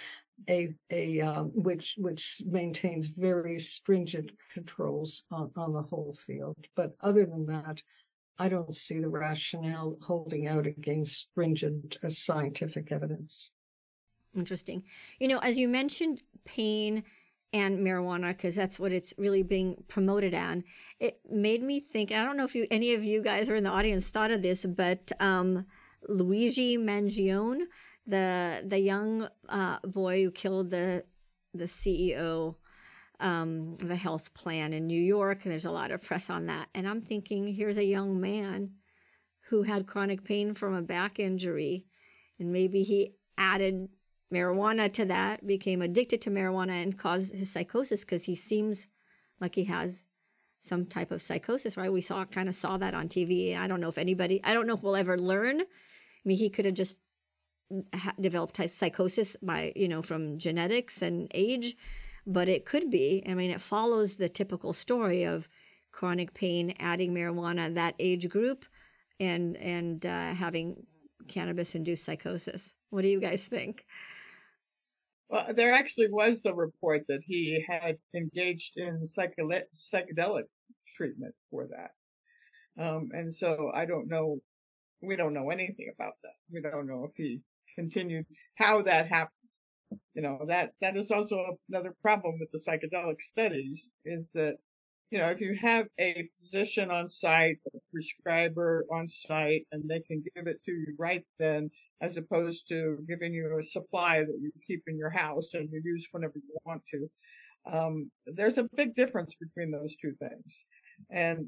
which maintains very stringent controls on the whole field. But other than that, I don't see the rationale holding out against stringent scientific evidence. Interesting. You know, as you mentioned pain and marijuana, because that's what it's really being promoted on, it made me think, I don't know if any of you guys are in the audience thought of this, but Luigi Mangione, the young boy who killed the CEO of a health plan in New York, and there's a lot of press on that. And I'm thinking, here's a young man who had chronic pain from a back injury, and maybe he added marijuana to that, became addicted to marijuana, and caused his psychosis, because he seems like he has some type of psychosis, right? We kind of saw that on TV. I don't know if we'll ever learn. I mean, he could have just developed psychosis by, from genetics and age, but it could be. I mean, it follows the typical story of chronic pain, adding marijuana, that age group, and having cannabis-induced psychosis. What do you guys think? Well, there actually was a report that he had engaged in psychedelic treatment for that. And so I don't know, we don't know anything about that. We don't know if he continued, how that happened. That is also another problem with the psychedelic studies, is that, if you have a physician on site, a prescriber on site, and they can give it to you right then, as opposed to giving you a supply that you keep in your house and you use whenever you want to. There's a big difference between those two things. And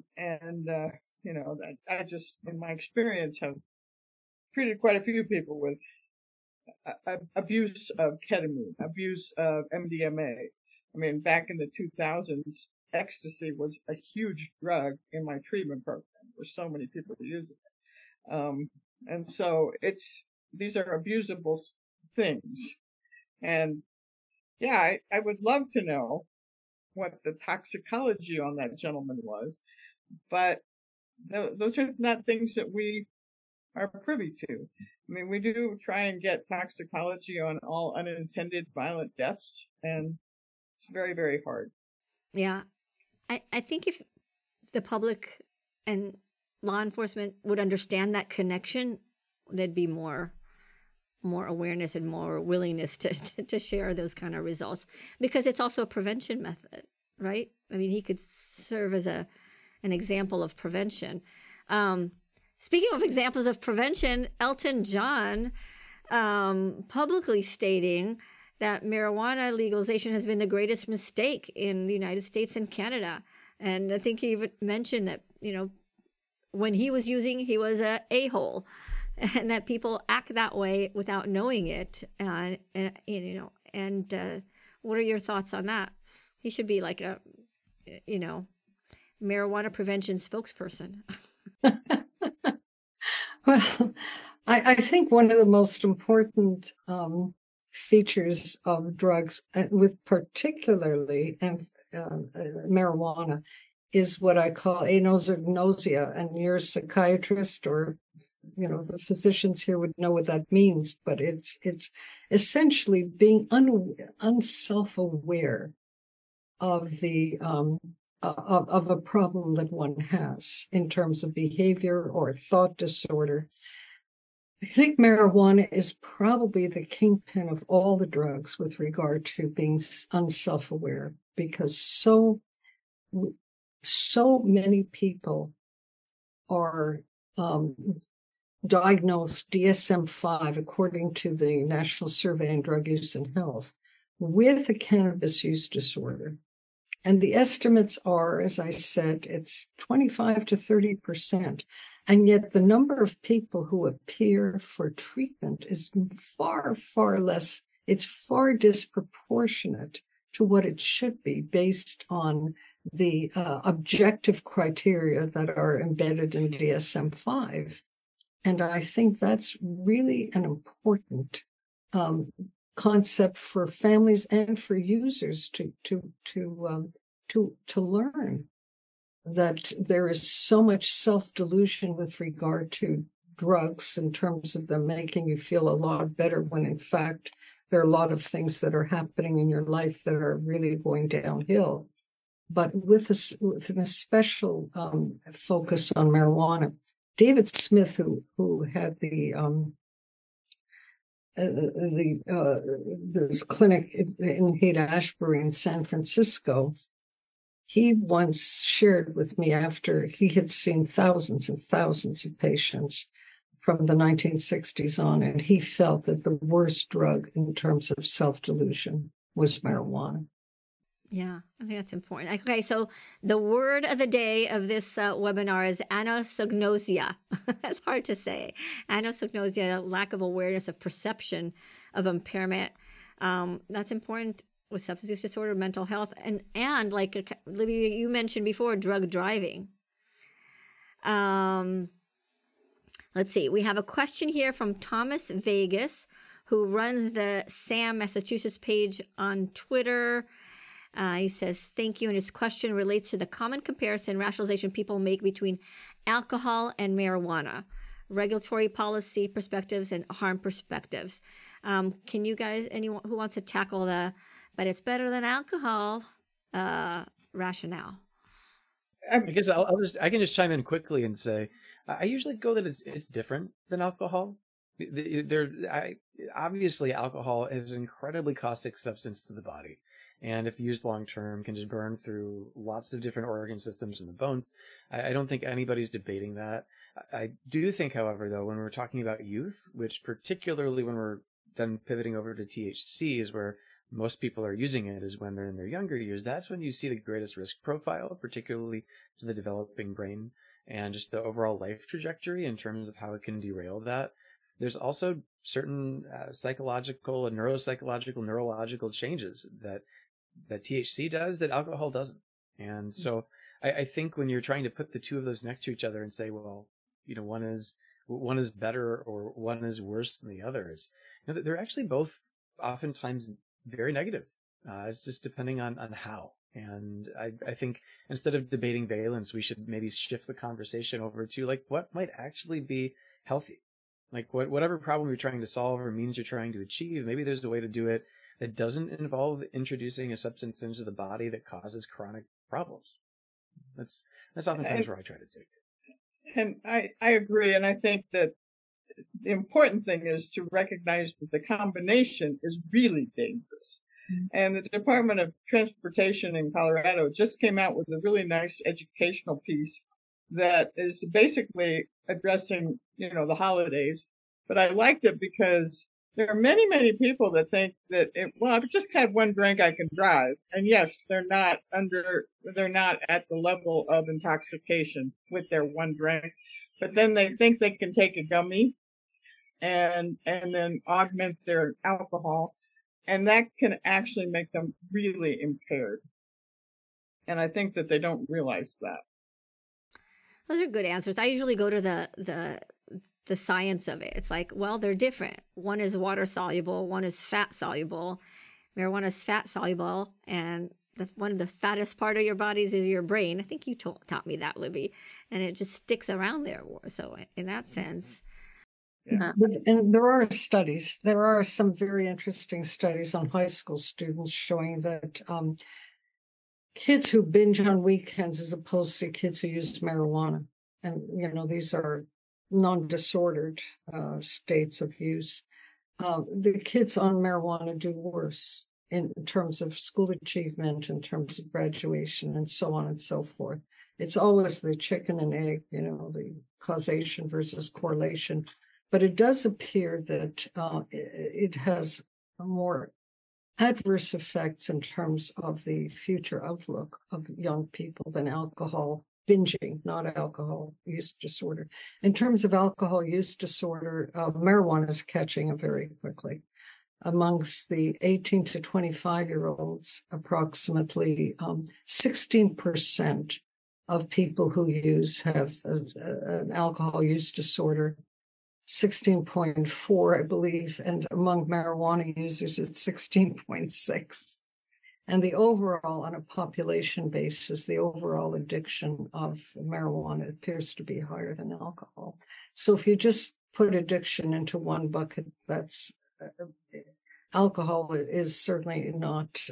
I just, in my experience, have treated quite a few people with abuse of ketamine, abuse of MDMA. I mean, back in the 2000s, ecstasy was a huge drug in my treatment program, where so many people were using it. And so these are abusable things. And yeah, I would love to know what the toxicology on that gentleman was, but those are not things that we are privy to. I mean, we do try and get toxicology on all unintended violent deaths, and it's very, very hard. Yeah. I think if the public and law enforcement would understand that connection, there'd be more awareness and more willingness to share those kind of results, because it's also a prevention method, right? I mean, he could serve as an example of prevention. Speaking of examples of prevention, Elton John publicly stating that marijuana legalization has been the greatest mistake in the United States and Canada. And I think he even mentioned that, when he was using, he was a a-hole, and that people act that way without knowing it. And what are your thoughts on that? He should be like a, marijuana prevention spokesperson. Well, I think one of the most important features of drugs, with particularly marijuana, is what I call anosognosia. And you're a psychiatrist, or the physicians here would know what that means, but it's essentially being unself-aware of the of a problem that one has in terms of behavior or thought disorder. I think marijuana is probably the kingpin of all the drugs with regard to being unself-aware, because so many people are diagnosed DSM-5, according to the National Survey on Drug Use and Health, with a cannabis use disorder. And the estimates are, as I said, it's 25 to 30%. And yet the number of people who appear for treatment is far, far less. It's far disproportionate to what it should be based on the objective criteria that are embedded in DSM-5. And I think that's really an important concept for families and for users to learn, that there is so much self-delusion with regard to drugs in terms of them making you feel a lot better, when in fact there are a lot of things that are happening in your life that are really going downhill. But with a special focus on marijuana, David Smith, who had this clinic in Haight-Ashbury in San Francisco, he once shared with me, after he had seen thousands and thousands of patients from the 1960s on, and he felt that the worst drug in terms of self-delusion was marijuana. Yeah, I think that's important. Okay, so the word of the day of this webinar is anosognosia. That's hard to say. Anosognosia, lack of awareness of perception of impairment. That's important with substance use disorder, mental health, and like Libby, you mentioned before, drug driving. Let's see. We have a question here from Thomas Vegas, who runs the SAM Massachusetts page on Twitter. He says, thank you. And his question relates to the common comparison rationalization people make between alcohol and marijuana, regulatory policy perspectives and harm perspectives. Can you guys, anyone who wants to tackle but it's better than alcohol rationale? I guess I can just chime in quickly and say, I usually go that it's different than alcohol. Obviously alcohol is an incredibly caustic substance to the body. And if used long-term, can just burn through lots of different organ systems in the bones. I don't think anybody's debating that. I do think, however, though, when we're talking about youth, which particularly when we're then pivoting over to THC is where most people are using it, is when they're in their younger years, that's when you see the greatest risk profile, particularly to the developing brain and just the overall life trajectory in terms of how it can derail that. There's also certain psychological and neuropsychological, neurological changes that THC does that alcohol doesn't. And so I think when you're trying to put the two of those next to each other and say, well, one is better or one is worse than the other, it's, they're actually both oftentimes very negative. It's just depending on how. And I think instead of debating valence, we should maybe shift the conversation over to like what might actually be healthy. Like whatever problem you're trying to solve or means you're trying to achieve, maybe there's a way to do it that doesn't involve introducing a substance into the body that causes chronic problems. That's oftentimes where I try to take it. And I agree. And I think that the important thing is to recognize that the combination is really dangerous. Mm-hmm. And the Department of Transportation in Colorado just came out with a really nice educational piece that is basically addressing, the holidays. But I liked it because there are many, many people that think that, I've just had one drink, I can drive. And yes, they're not at the level of intoxication with their one drink, but then they think they can take a gummy and then augment their alcohol. And that can actually make them really impaired. And I think that they don't realize that. Those are good answers. I usually go to the science of it. It's like, well, they're different. One is water soluble, one is fat soluble. Marijuana is fat soluble, and one of the fattest part of your bodies is your brain. I think you taught me that, Libby, and it just sticks around there. So in that sense. Yeah. And there are studies. There are some very interesting studies on high school students showing that kids who binge on weekends as opposed to kids who use marijuana. And, these are non-disordered states of use. The kids on marijuana do worse in terms of school achievement, in terms of graduation, and so on and so forth. It's always the chicken and egg, the causation versus correlation. But it does appear that it has more adverse effects in terms of the future outlook of young people than alcohol binging, not alcohol use disorder. In terms of alcohol use disorder, marijuana is catching it very quickly. Amongst the 18 to 25-year-olds, approximately 16% of people who use have an alcohol use disorder. 16.4, I believe, and among marijuana users, it's 16.6. And the overall, on a population basis, the overall addiction of marijuana appears to be higher than alcohol. So if you just put addiction into one bucket, that's alcohol is certainly not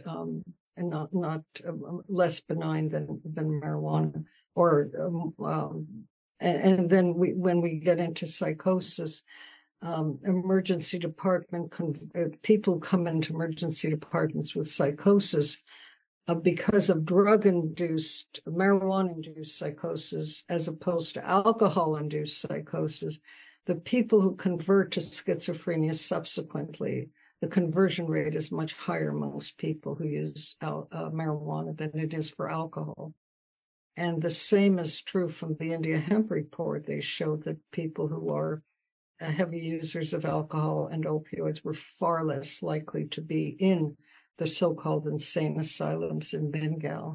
less benign than marijuana. Or and then when we get into psychosis, emergency department people come into emergency departments with psychosis because of drug-induced, marijuana-induced psychosis, as opposed to alcohol-induced psychosis. The people who convert to schizophrenia subsequently, the conversion rate is much higher amongst people who use marijuana than it is for alcohol. And the same is true from the India Hemp Report. They showed that people who are heavy users of alcohol and opioids were far less likely to be in the so-called insane asylums in Bengal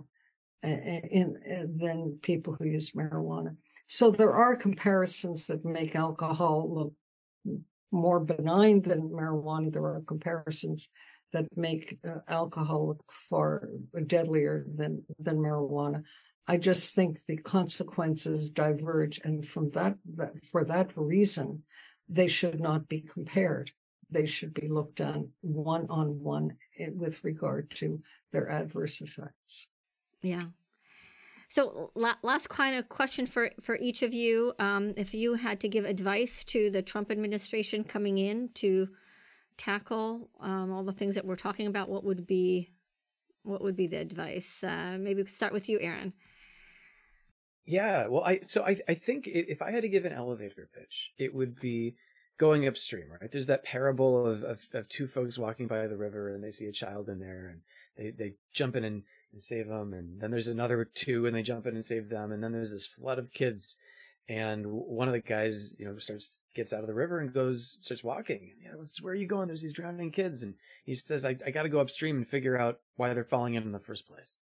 than people who use marijuana. So there are comparisons that make alcohol look more benign than marijuana. There are comparisons that make alcohol look far deadlier than marijuana. I just think the consequences diverge, and from for that reason, they should not be compared. They should be looked at one-on-one with regard to their adverse effects. Yeah. So last kind of question for each of you. If you had to give advice to the Trump administration coming in to tackle all the things that we're talking about, what would be the advice? Maybe we could start with you, Aaron. Yeah, well, I think if I had to give an elevator pitch, it would be going upstream, right? There's that parable of two folks walking by the river, and they see a child in there, and they jump in and save them, and then there's another two, and they jump in and save them, and then there's this flood of kids, and one of the guys, gets out of the river and starts walking, and the other one's, where are you going? There's these drowning kids, and he says, I got to go upstream and figure out why they're falling in the first place,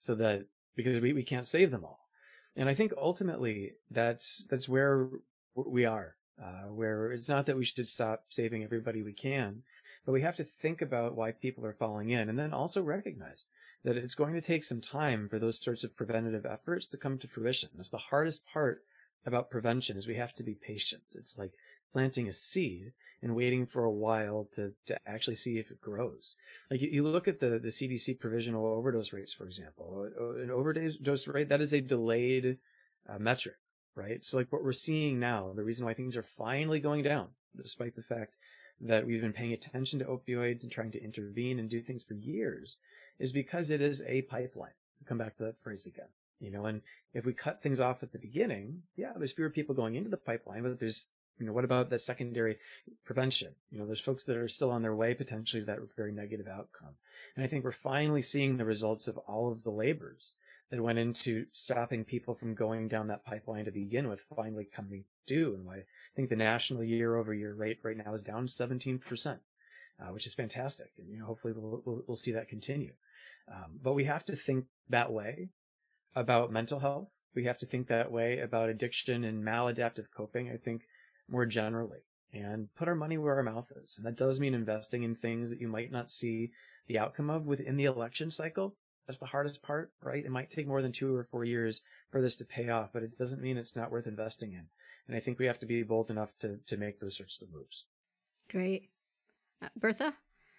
because we can't save them all. And I think ultimately that's where we are, where it's not that we should stop saving everybody we can, but we have to think about why people are falling in, and then also recognize that it's going to take some time for those sorts of preventative efforts to come to fruition. That's the hardest part about prevention, is we have to be patient. It's like planting a seed and waiting for a while to actually see if it grows. Like you look at the CDC provisional overdose rates, for example. An overdose rate, that is a delayed metric, right? So like what we're seeing now, the reason why things are finally going down, despite the fact that we've been paying attention to opioids and trying to intervene and do things for years, is because it is a pipeline. I'll come back to that phrase again. And if we cut things off at the beginning, yeah, there's fewer people going into the pipeline, but there's, what about that secondary prevention? There's folks that are still on their way potentially to that very negative outcome. And I think we're finally seeing the results of all of the labors that went into stopping people from going down that pipeline to begin with finally coming due. And I think the national year-over-year rate right now is down 17%, which is fantastic. And hopefully we'll see that continue. But we have to think that way about mental health. We have to think that way about addiction and maladaptive coping, I think, more generally, and put our money where our mouth is. And that does mean investing in things that you might not see the outcome of within the election cycle. That's the hardest part, right? It might take more than 2 or 4 years for this to pay off, but it doesn't mean it's not worth investing in. And I think we have to be bold enough to make those sorts of moves. Great. Bertha?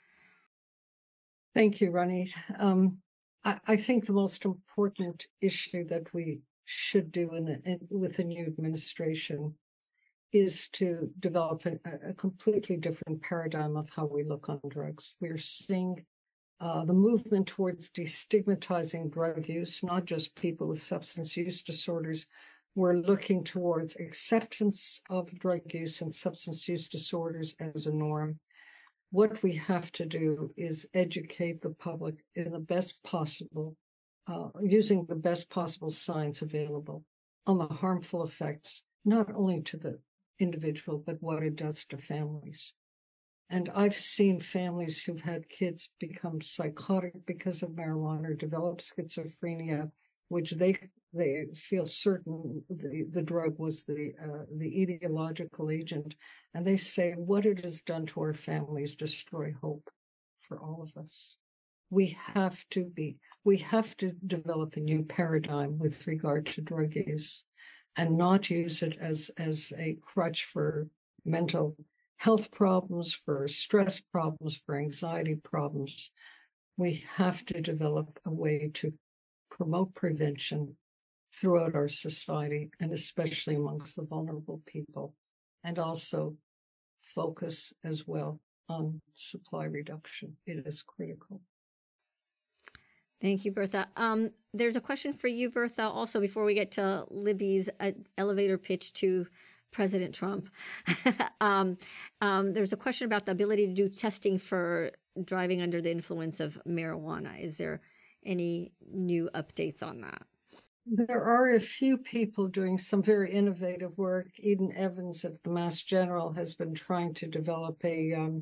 Thank you, Ronit. I think the most important issue that we should do with the new administration is to develop a completely different paradigm of how we look on drugs. We're seeing the movement towards destigmatizing drug use, not just people with substance use disorders. We're looking towards acceptance of drug use and substance use disorders as a norm. What we have to do is educate the public in the best possible, using the best possible science available on the harmful effects, not only to the individual, but what it does to families. And I've seen families who've had kids become psychotic because of marijuana or develop schizophrenia, which they feel certain the drug was the etiological agent. And they say what it has done to our families destroy hope for all of us. We have to develop a new paradigm with regard to drug use, and not use it as a crutch for mental health problems, for stress problems, for anxiety problems. We have to develop a way to promote prevention throughout our society, and especially amongst the vulnerable people, and also focus as well on supply reduction. It is critical. Thank you, Bertha. There's a question for you, Bertha, also before we get to Libby's elevator pitch to President Trump. There's a question about the ability to do testing for driving under the influence of marijuana. Is there any new updates on that? There are a few people doing some very innovative work. Eden Evans at the Mass General has been trying to develop a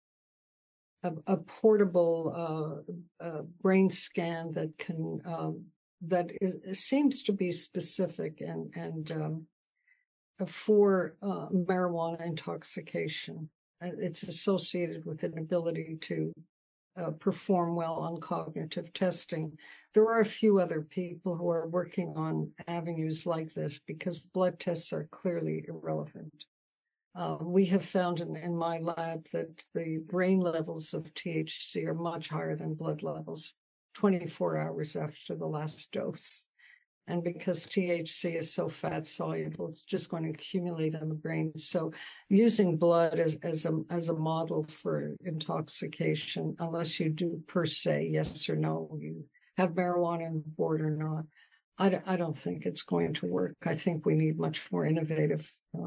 portable brain scan that can seems to be specific and for marijuana intoxication. It's associated with an ability to perform well on cognitive testing. There are a few other people who are working on avenues like this because blood tests are clearly irrelevant. We have found in my lab that the brain levels of THC are much higher than blood levels 24 hours after the last dose. And because THC is so fat soluble, it's just going to accumulate in the brain. So using blood as a model for intoxication, unless you do per se, yes or no, you have marijuana on board or not, I don't think it's going to work. I think we need much more innovative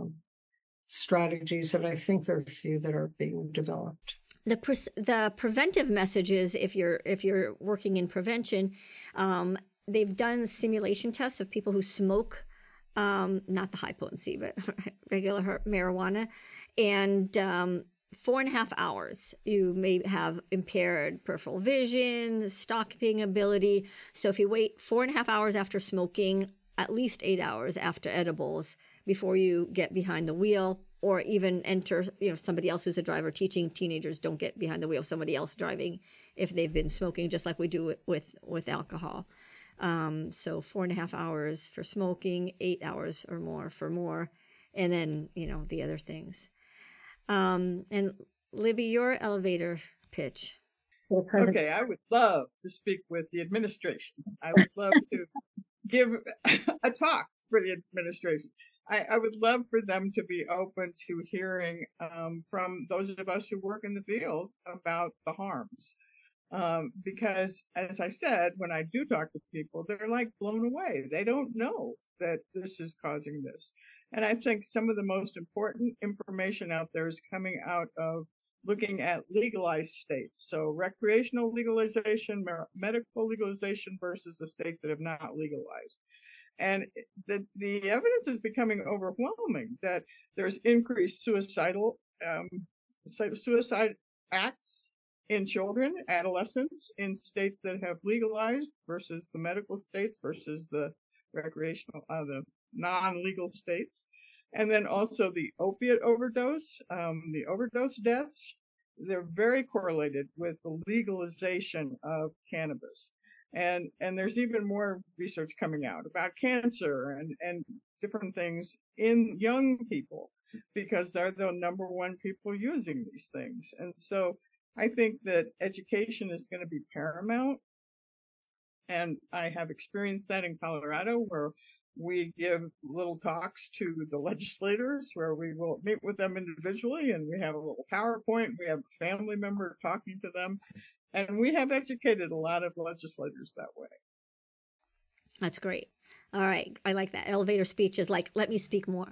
strategies, and I think there are a few that are being developed. The preventive messages, if you're working in prevention, they've done simulation tests of people who smoke, not the high potency, but regular marijuana, and 4.5 hours, you may have impaired peripheral vision, stopping ability. So if you wait 4.5 hours after smoking, at least 8 hours after edibles before you get behind the wheel, or even enter, somebody else who's a driver. Teaching teenagers don't get behind the wheel of somebody else driving if they've been smoking, just like we do with alcohol. So 4.5 hours for smoking, 8 hours or more for more, and then, the other things. And Libby, your elevator pitch. Okay, I would love to speak with the administration. I would love to give a talk for the administration. I would love for them to be open to hearing from those of us who work in the field about the harms. Because, as I said, when I do talk to people, they're like blown away. They don't know that this is causing this. And I think some of the most important information out there is coming out of looking at legalized states. So recreational legalization, medical legalization versus the states that have not legalized. And the evidence is becoming overwhelming that there's increased suicide acts in children, adolescents in states that have legalized versus the medical states versus the recreational, the non-legal states. And then also the opiate overdose, the overdose deaths, they're very correlated with the legalization of cannabis. And there's even more research coming out about cancer and different things in young people, because they're the number one people using these things. And so I think that education is going to be paramount. And I have experienced that in Colorado, where we give little talks to the legislators, where we will meet with them individually, and we have a little PowerPoint. We have a family member talking to them. And we have educated a lot of legislators that way. That's great. All right. I like that. Elevator speech is like, let me speak more.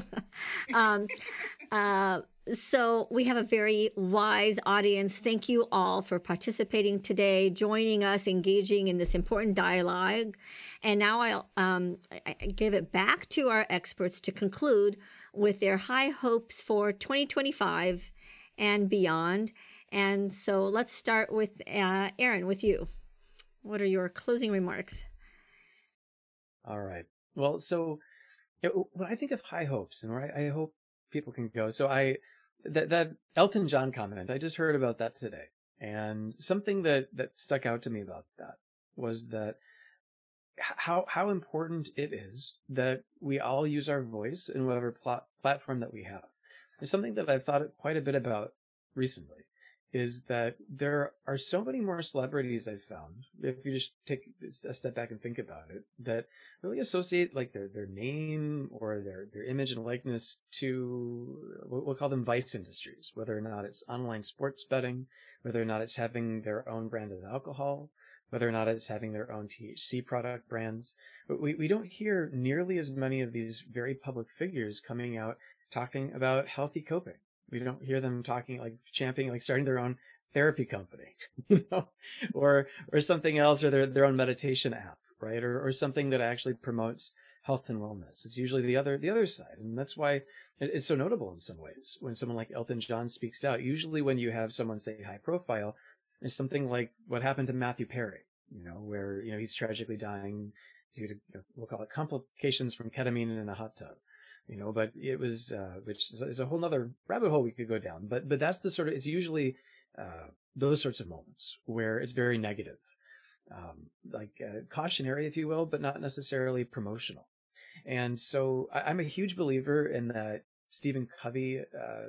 So we have a very wise audience. Thank you all for participating today, joining us, engaging in this important dialogue. And now I give it back to our experts to conclude with their high hopes for 2025 and beyond. And so let's start with Aaron, with you. What are your closing remarks? All right. Well, so when I think of high hopes and where I hope people can go, so that Elton John comment, I just heard about that today. And something that stuck out to me about that was that how important it is that we all use our voice in whatever platform that we have. is something that I've thought quite a bit about recently, is that there are so many more celebrities I've found, if you just take a step back and think about it, that really associate like their name or their image and likeness to, we'll call them vice industries, whether or not it's online sports betting, whether or not it's having their own brand of alcohol, whether or not it's having their own THC product brands. But we don't hear nearly as many of these very public figures coming out talking about healthy coping. We don't hear them talking like championing, like starting their own therapy company, or something else, or their own meditation app, right? Or something that actually promotes health and wellness. It's usually the other side. And that's why it's so notable in some ways when someone like Elton John speaks out. Usually when you have someone say high profile, it's something like what happened to Matthew Perry, where, he's tragically dying due to, we'll call it complications from ketamine in a hot tub. But it was, which is a whole nother rabbit hole we could go down. But that's it's usually those sorts of moments where it's very negative, like cautionary, if you will, but not necessarily promotional. And so I'm a huge believer in that Stephen Covey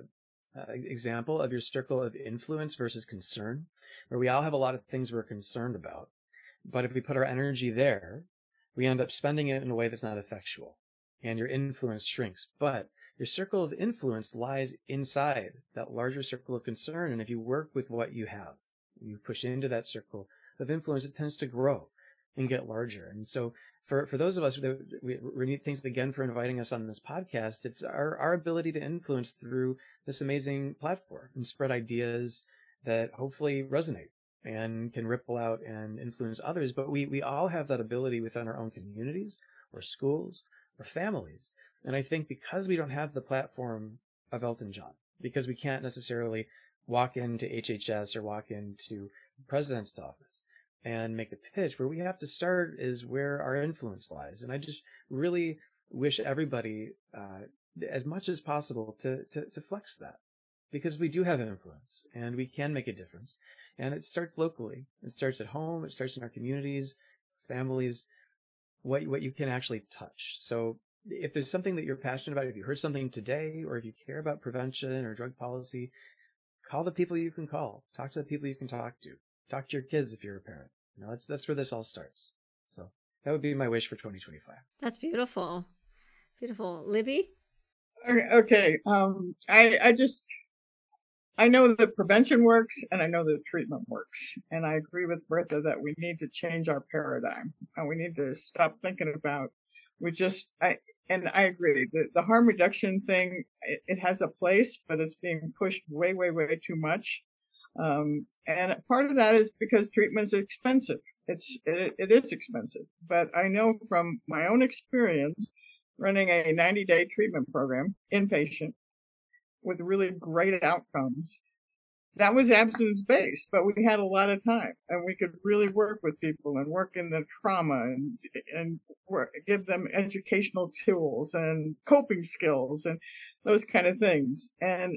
example of your circle of influence versus concern, where we all have a lot of things we're concerned about. But if we put our energy there, we end up spending it in a way that's not effectual. And your influence shrinks. But your circle of influence lies inside that larger circle of concern. And if you work with what you have, you push into that circle of influence, it tends to grow and get larger. And so for those of us, Renee, thanks again for inviting us on this podcast. It's our ability to influence through this amazing platform and spread ideas that hopefully resonate and can ripple out and influence others. But we all have that ability within our own communities or schools or families. And I think because we don't have the platform of Elton John, because we can't necessarily walk into HHS or walk into the president's office and make a pitch, where we have to start is where our influence lies. And I just really wish everybody, as much as possible, to flex that, because we do have influence and we can make a difference. And it starts locally. It starts at home. It starts in our communities, families, what you can actually touch. So if there's something that you're passionate about, if you heard something today, or if you care about prevention or drug policy, call the people you can call. Talk to the people you can talk to. Talk to your kids if you're a parent. That's where this all starts. So that would be my wish for 2025. That's beautiful. Beautiful. Libby? Okay. I know that prevention works, and I know that treatment works. And I agree with Bertha that we need to change our paradigm, and we need to stop thinking about, I agree. The harm reduction thing, it has a place, but it's being pushed way, way, way too much. And part of that is because treatment's expensive. It is expensive. But I know from my own experience running a 90-day treatment program, inpatient, with really great outcomes, that was abstinence-based, but we had a lot of time, and we could really work with people and work in the trauma and give them educational tools and coping skills and those kind of things. And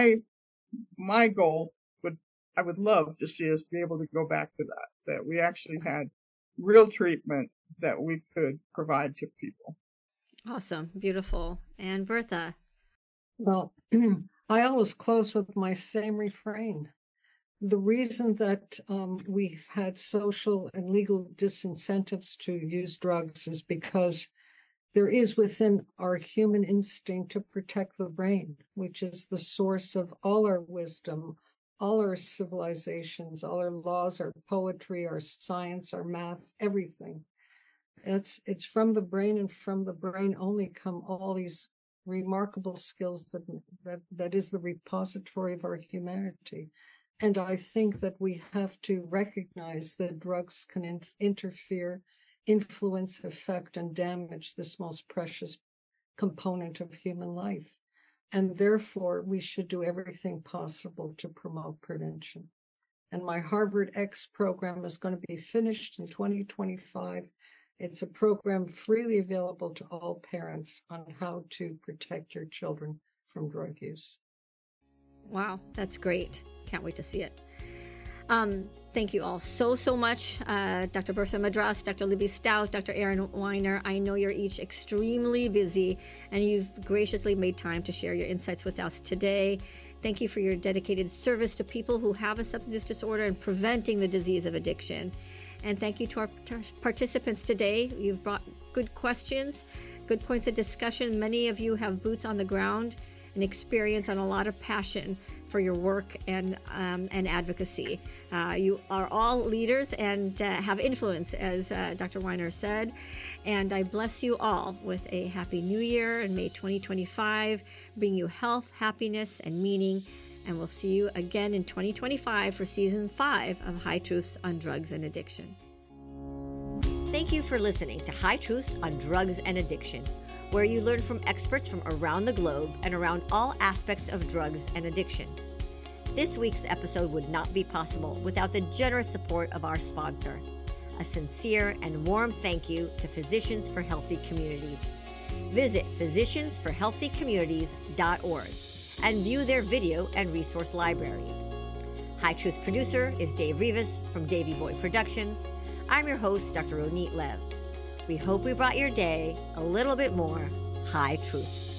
my goal I would love to see us be able to go back to that we actually had real treatment that we could provide to people. Awesome. Beautiful. And Bertha? Well, I always close with my same refrain. The reason that we've had social and legal disincentives to use drugs is because there is within our human instinct to protect the brain, which is the source of all our wisdom, all our civilizations, all our laws, our poetry, our science, our math, everything. It's from the brain, and from the brain only come all these remarkable skills that is the repository of our humanity. And I think that we have to recognize that drugs can interfere, influence, affect, and damage this most precious component of human life. And therefore, we should do everything possible to promote prevention. And my Harvard X program is going to be finished in 2025. It's a program freely available to all parents on how to protect your children from drug use. Wow, that's great. Can't wait to see it. Thank you all so much. Dr. Bertha Madras, Dr. Libby Stout, Dr. Erin Weiner. I know you're each extremely busy, and you've graciously made time to share your insights with us today. Thank you for your dedicated service to people who have a substance use disorder and preventing the disease of addiction. And thank you to our participants today. You've brought good questions, good points of discussion. Many of you have boots on the ground and experience and a lot of passion for your work and advocacy. You are all leaders and have influence, as Dr. Weiner said. And I bless you all with a happy new year, and may 2025 bring you health, happiness, and meaning. And we'll see you again in 2025 for season 5 of High Truths on Drugs and Addiction. Thank you for listening to High Truths on Drugs and Addiction, where you learn from experts from around the globe and around all aspects of drugs and addiction. This week's episode would not be possible without the generous support of our sponsor. A sincere and warm thank you to Physicians for Healthy Communities. Visit physiciansforhealthycommunities.org and view their video and resource library. High Truths producer is Dave Rivas from Davey Boy Productions. I'm your host, Dr. Ronit Lev. We hope we brought your day a little bit more High Truths.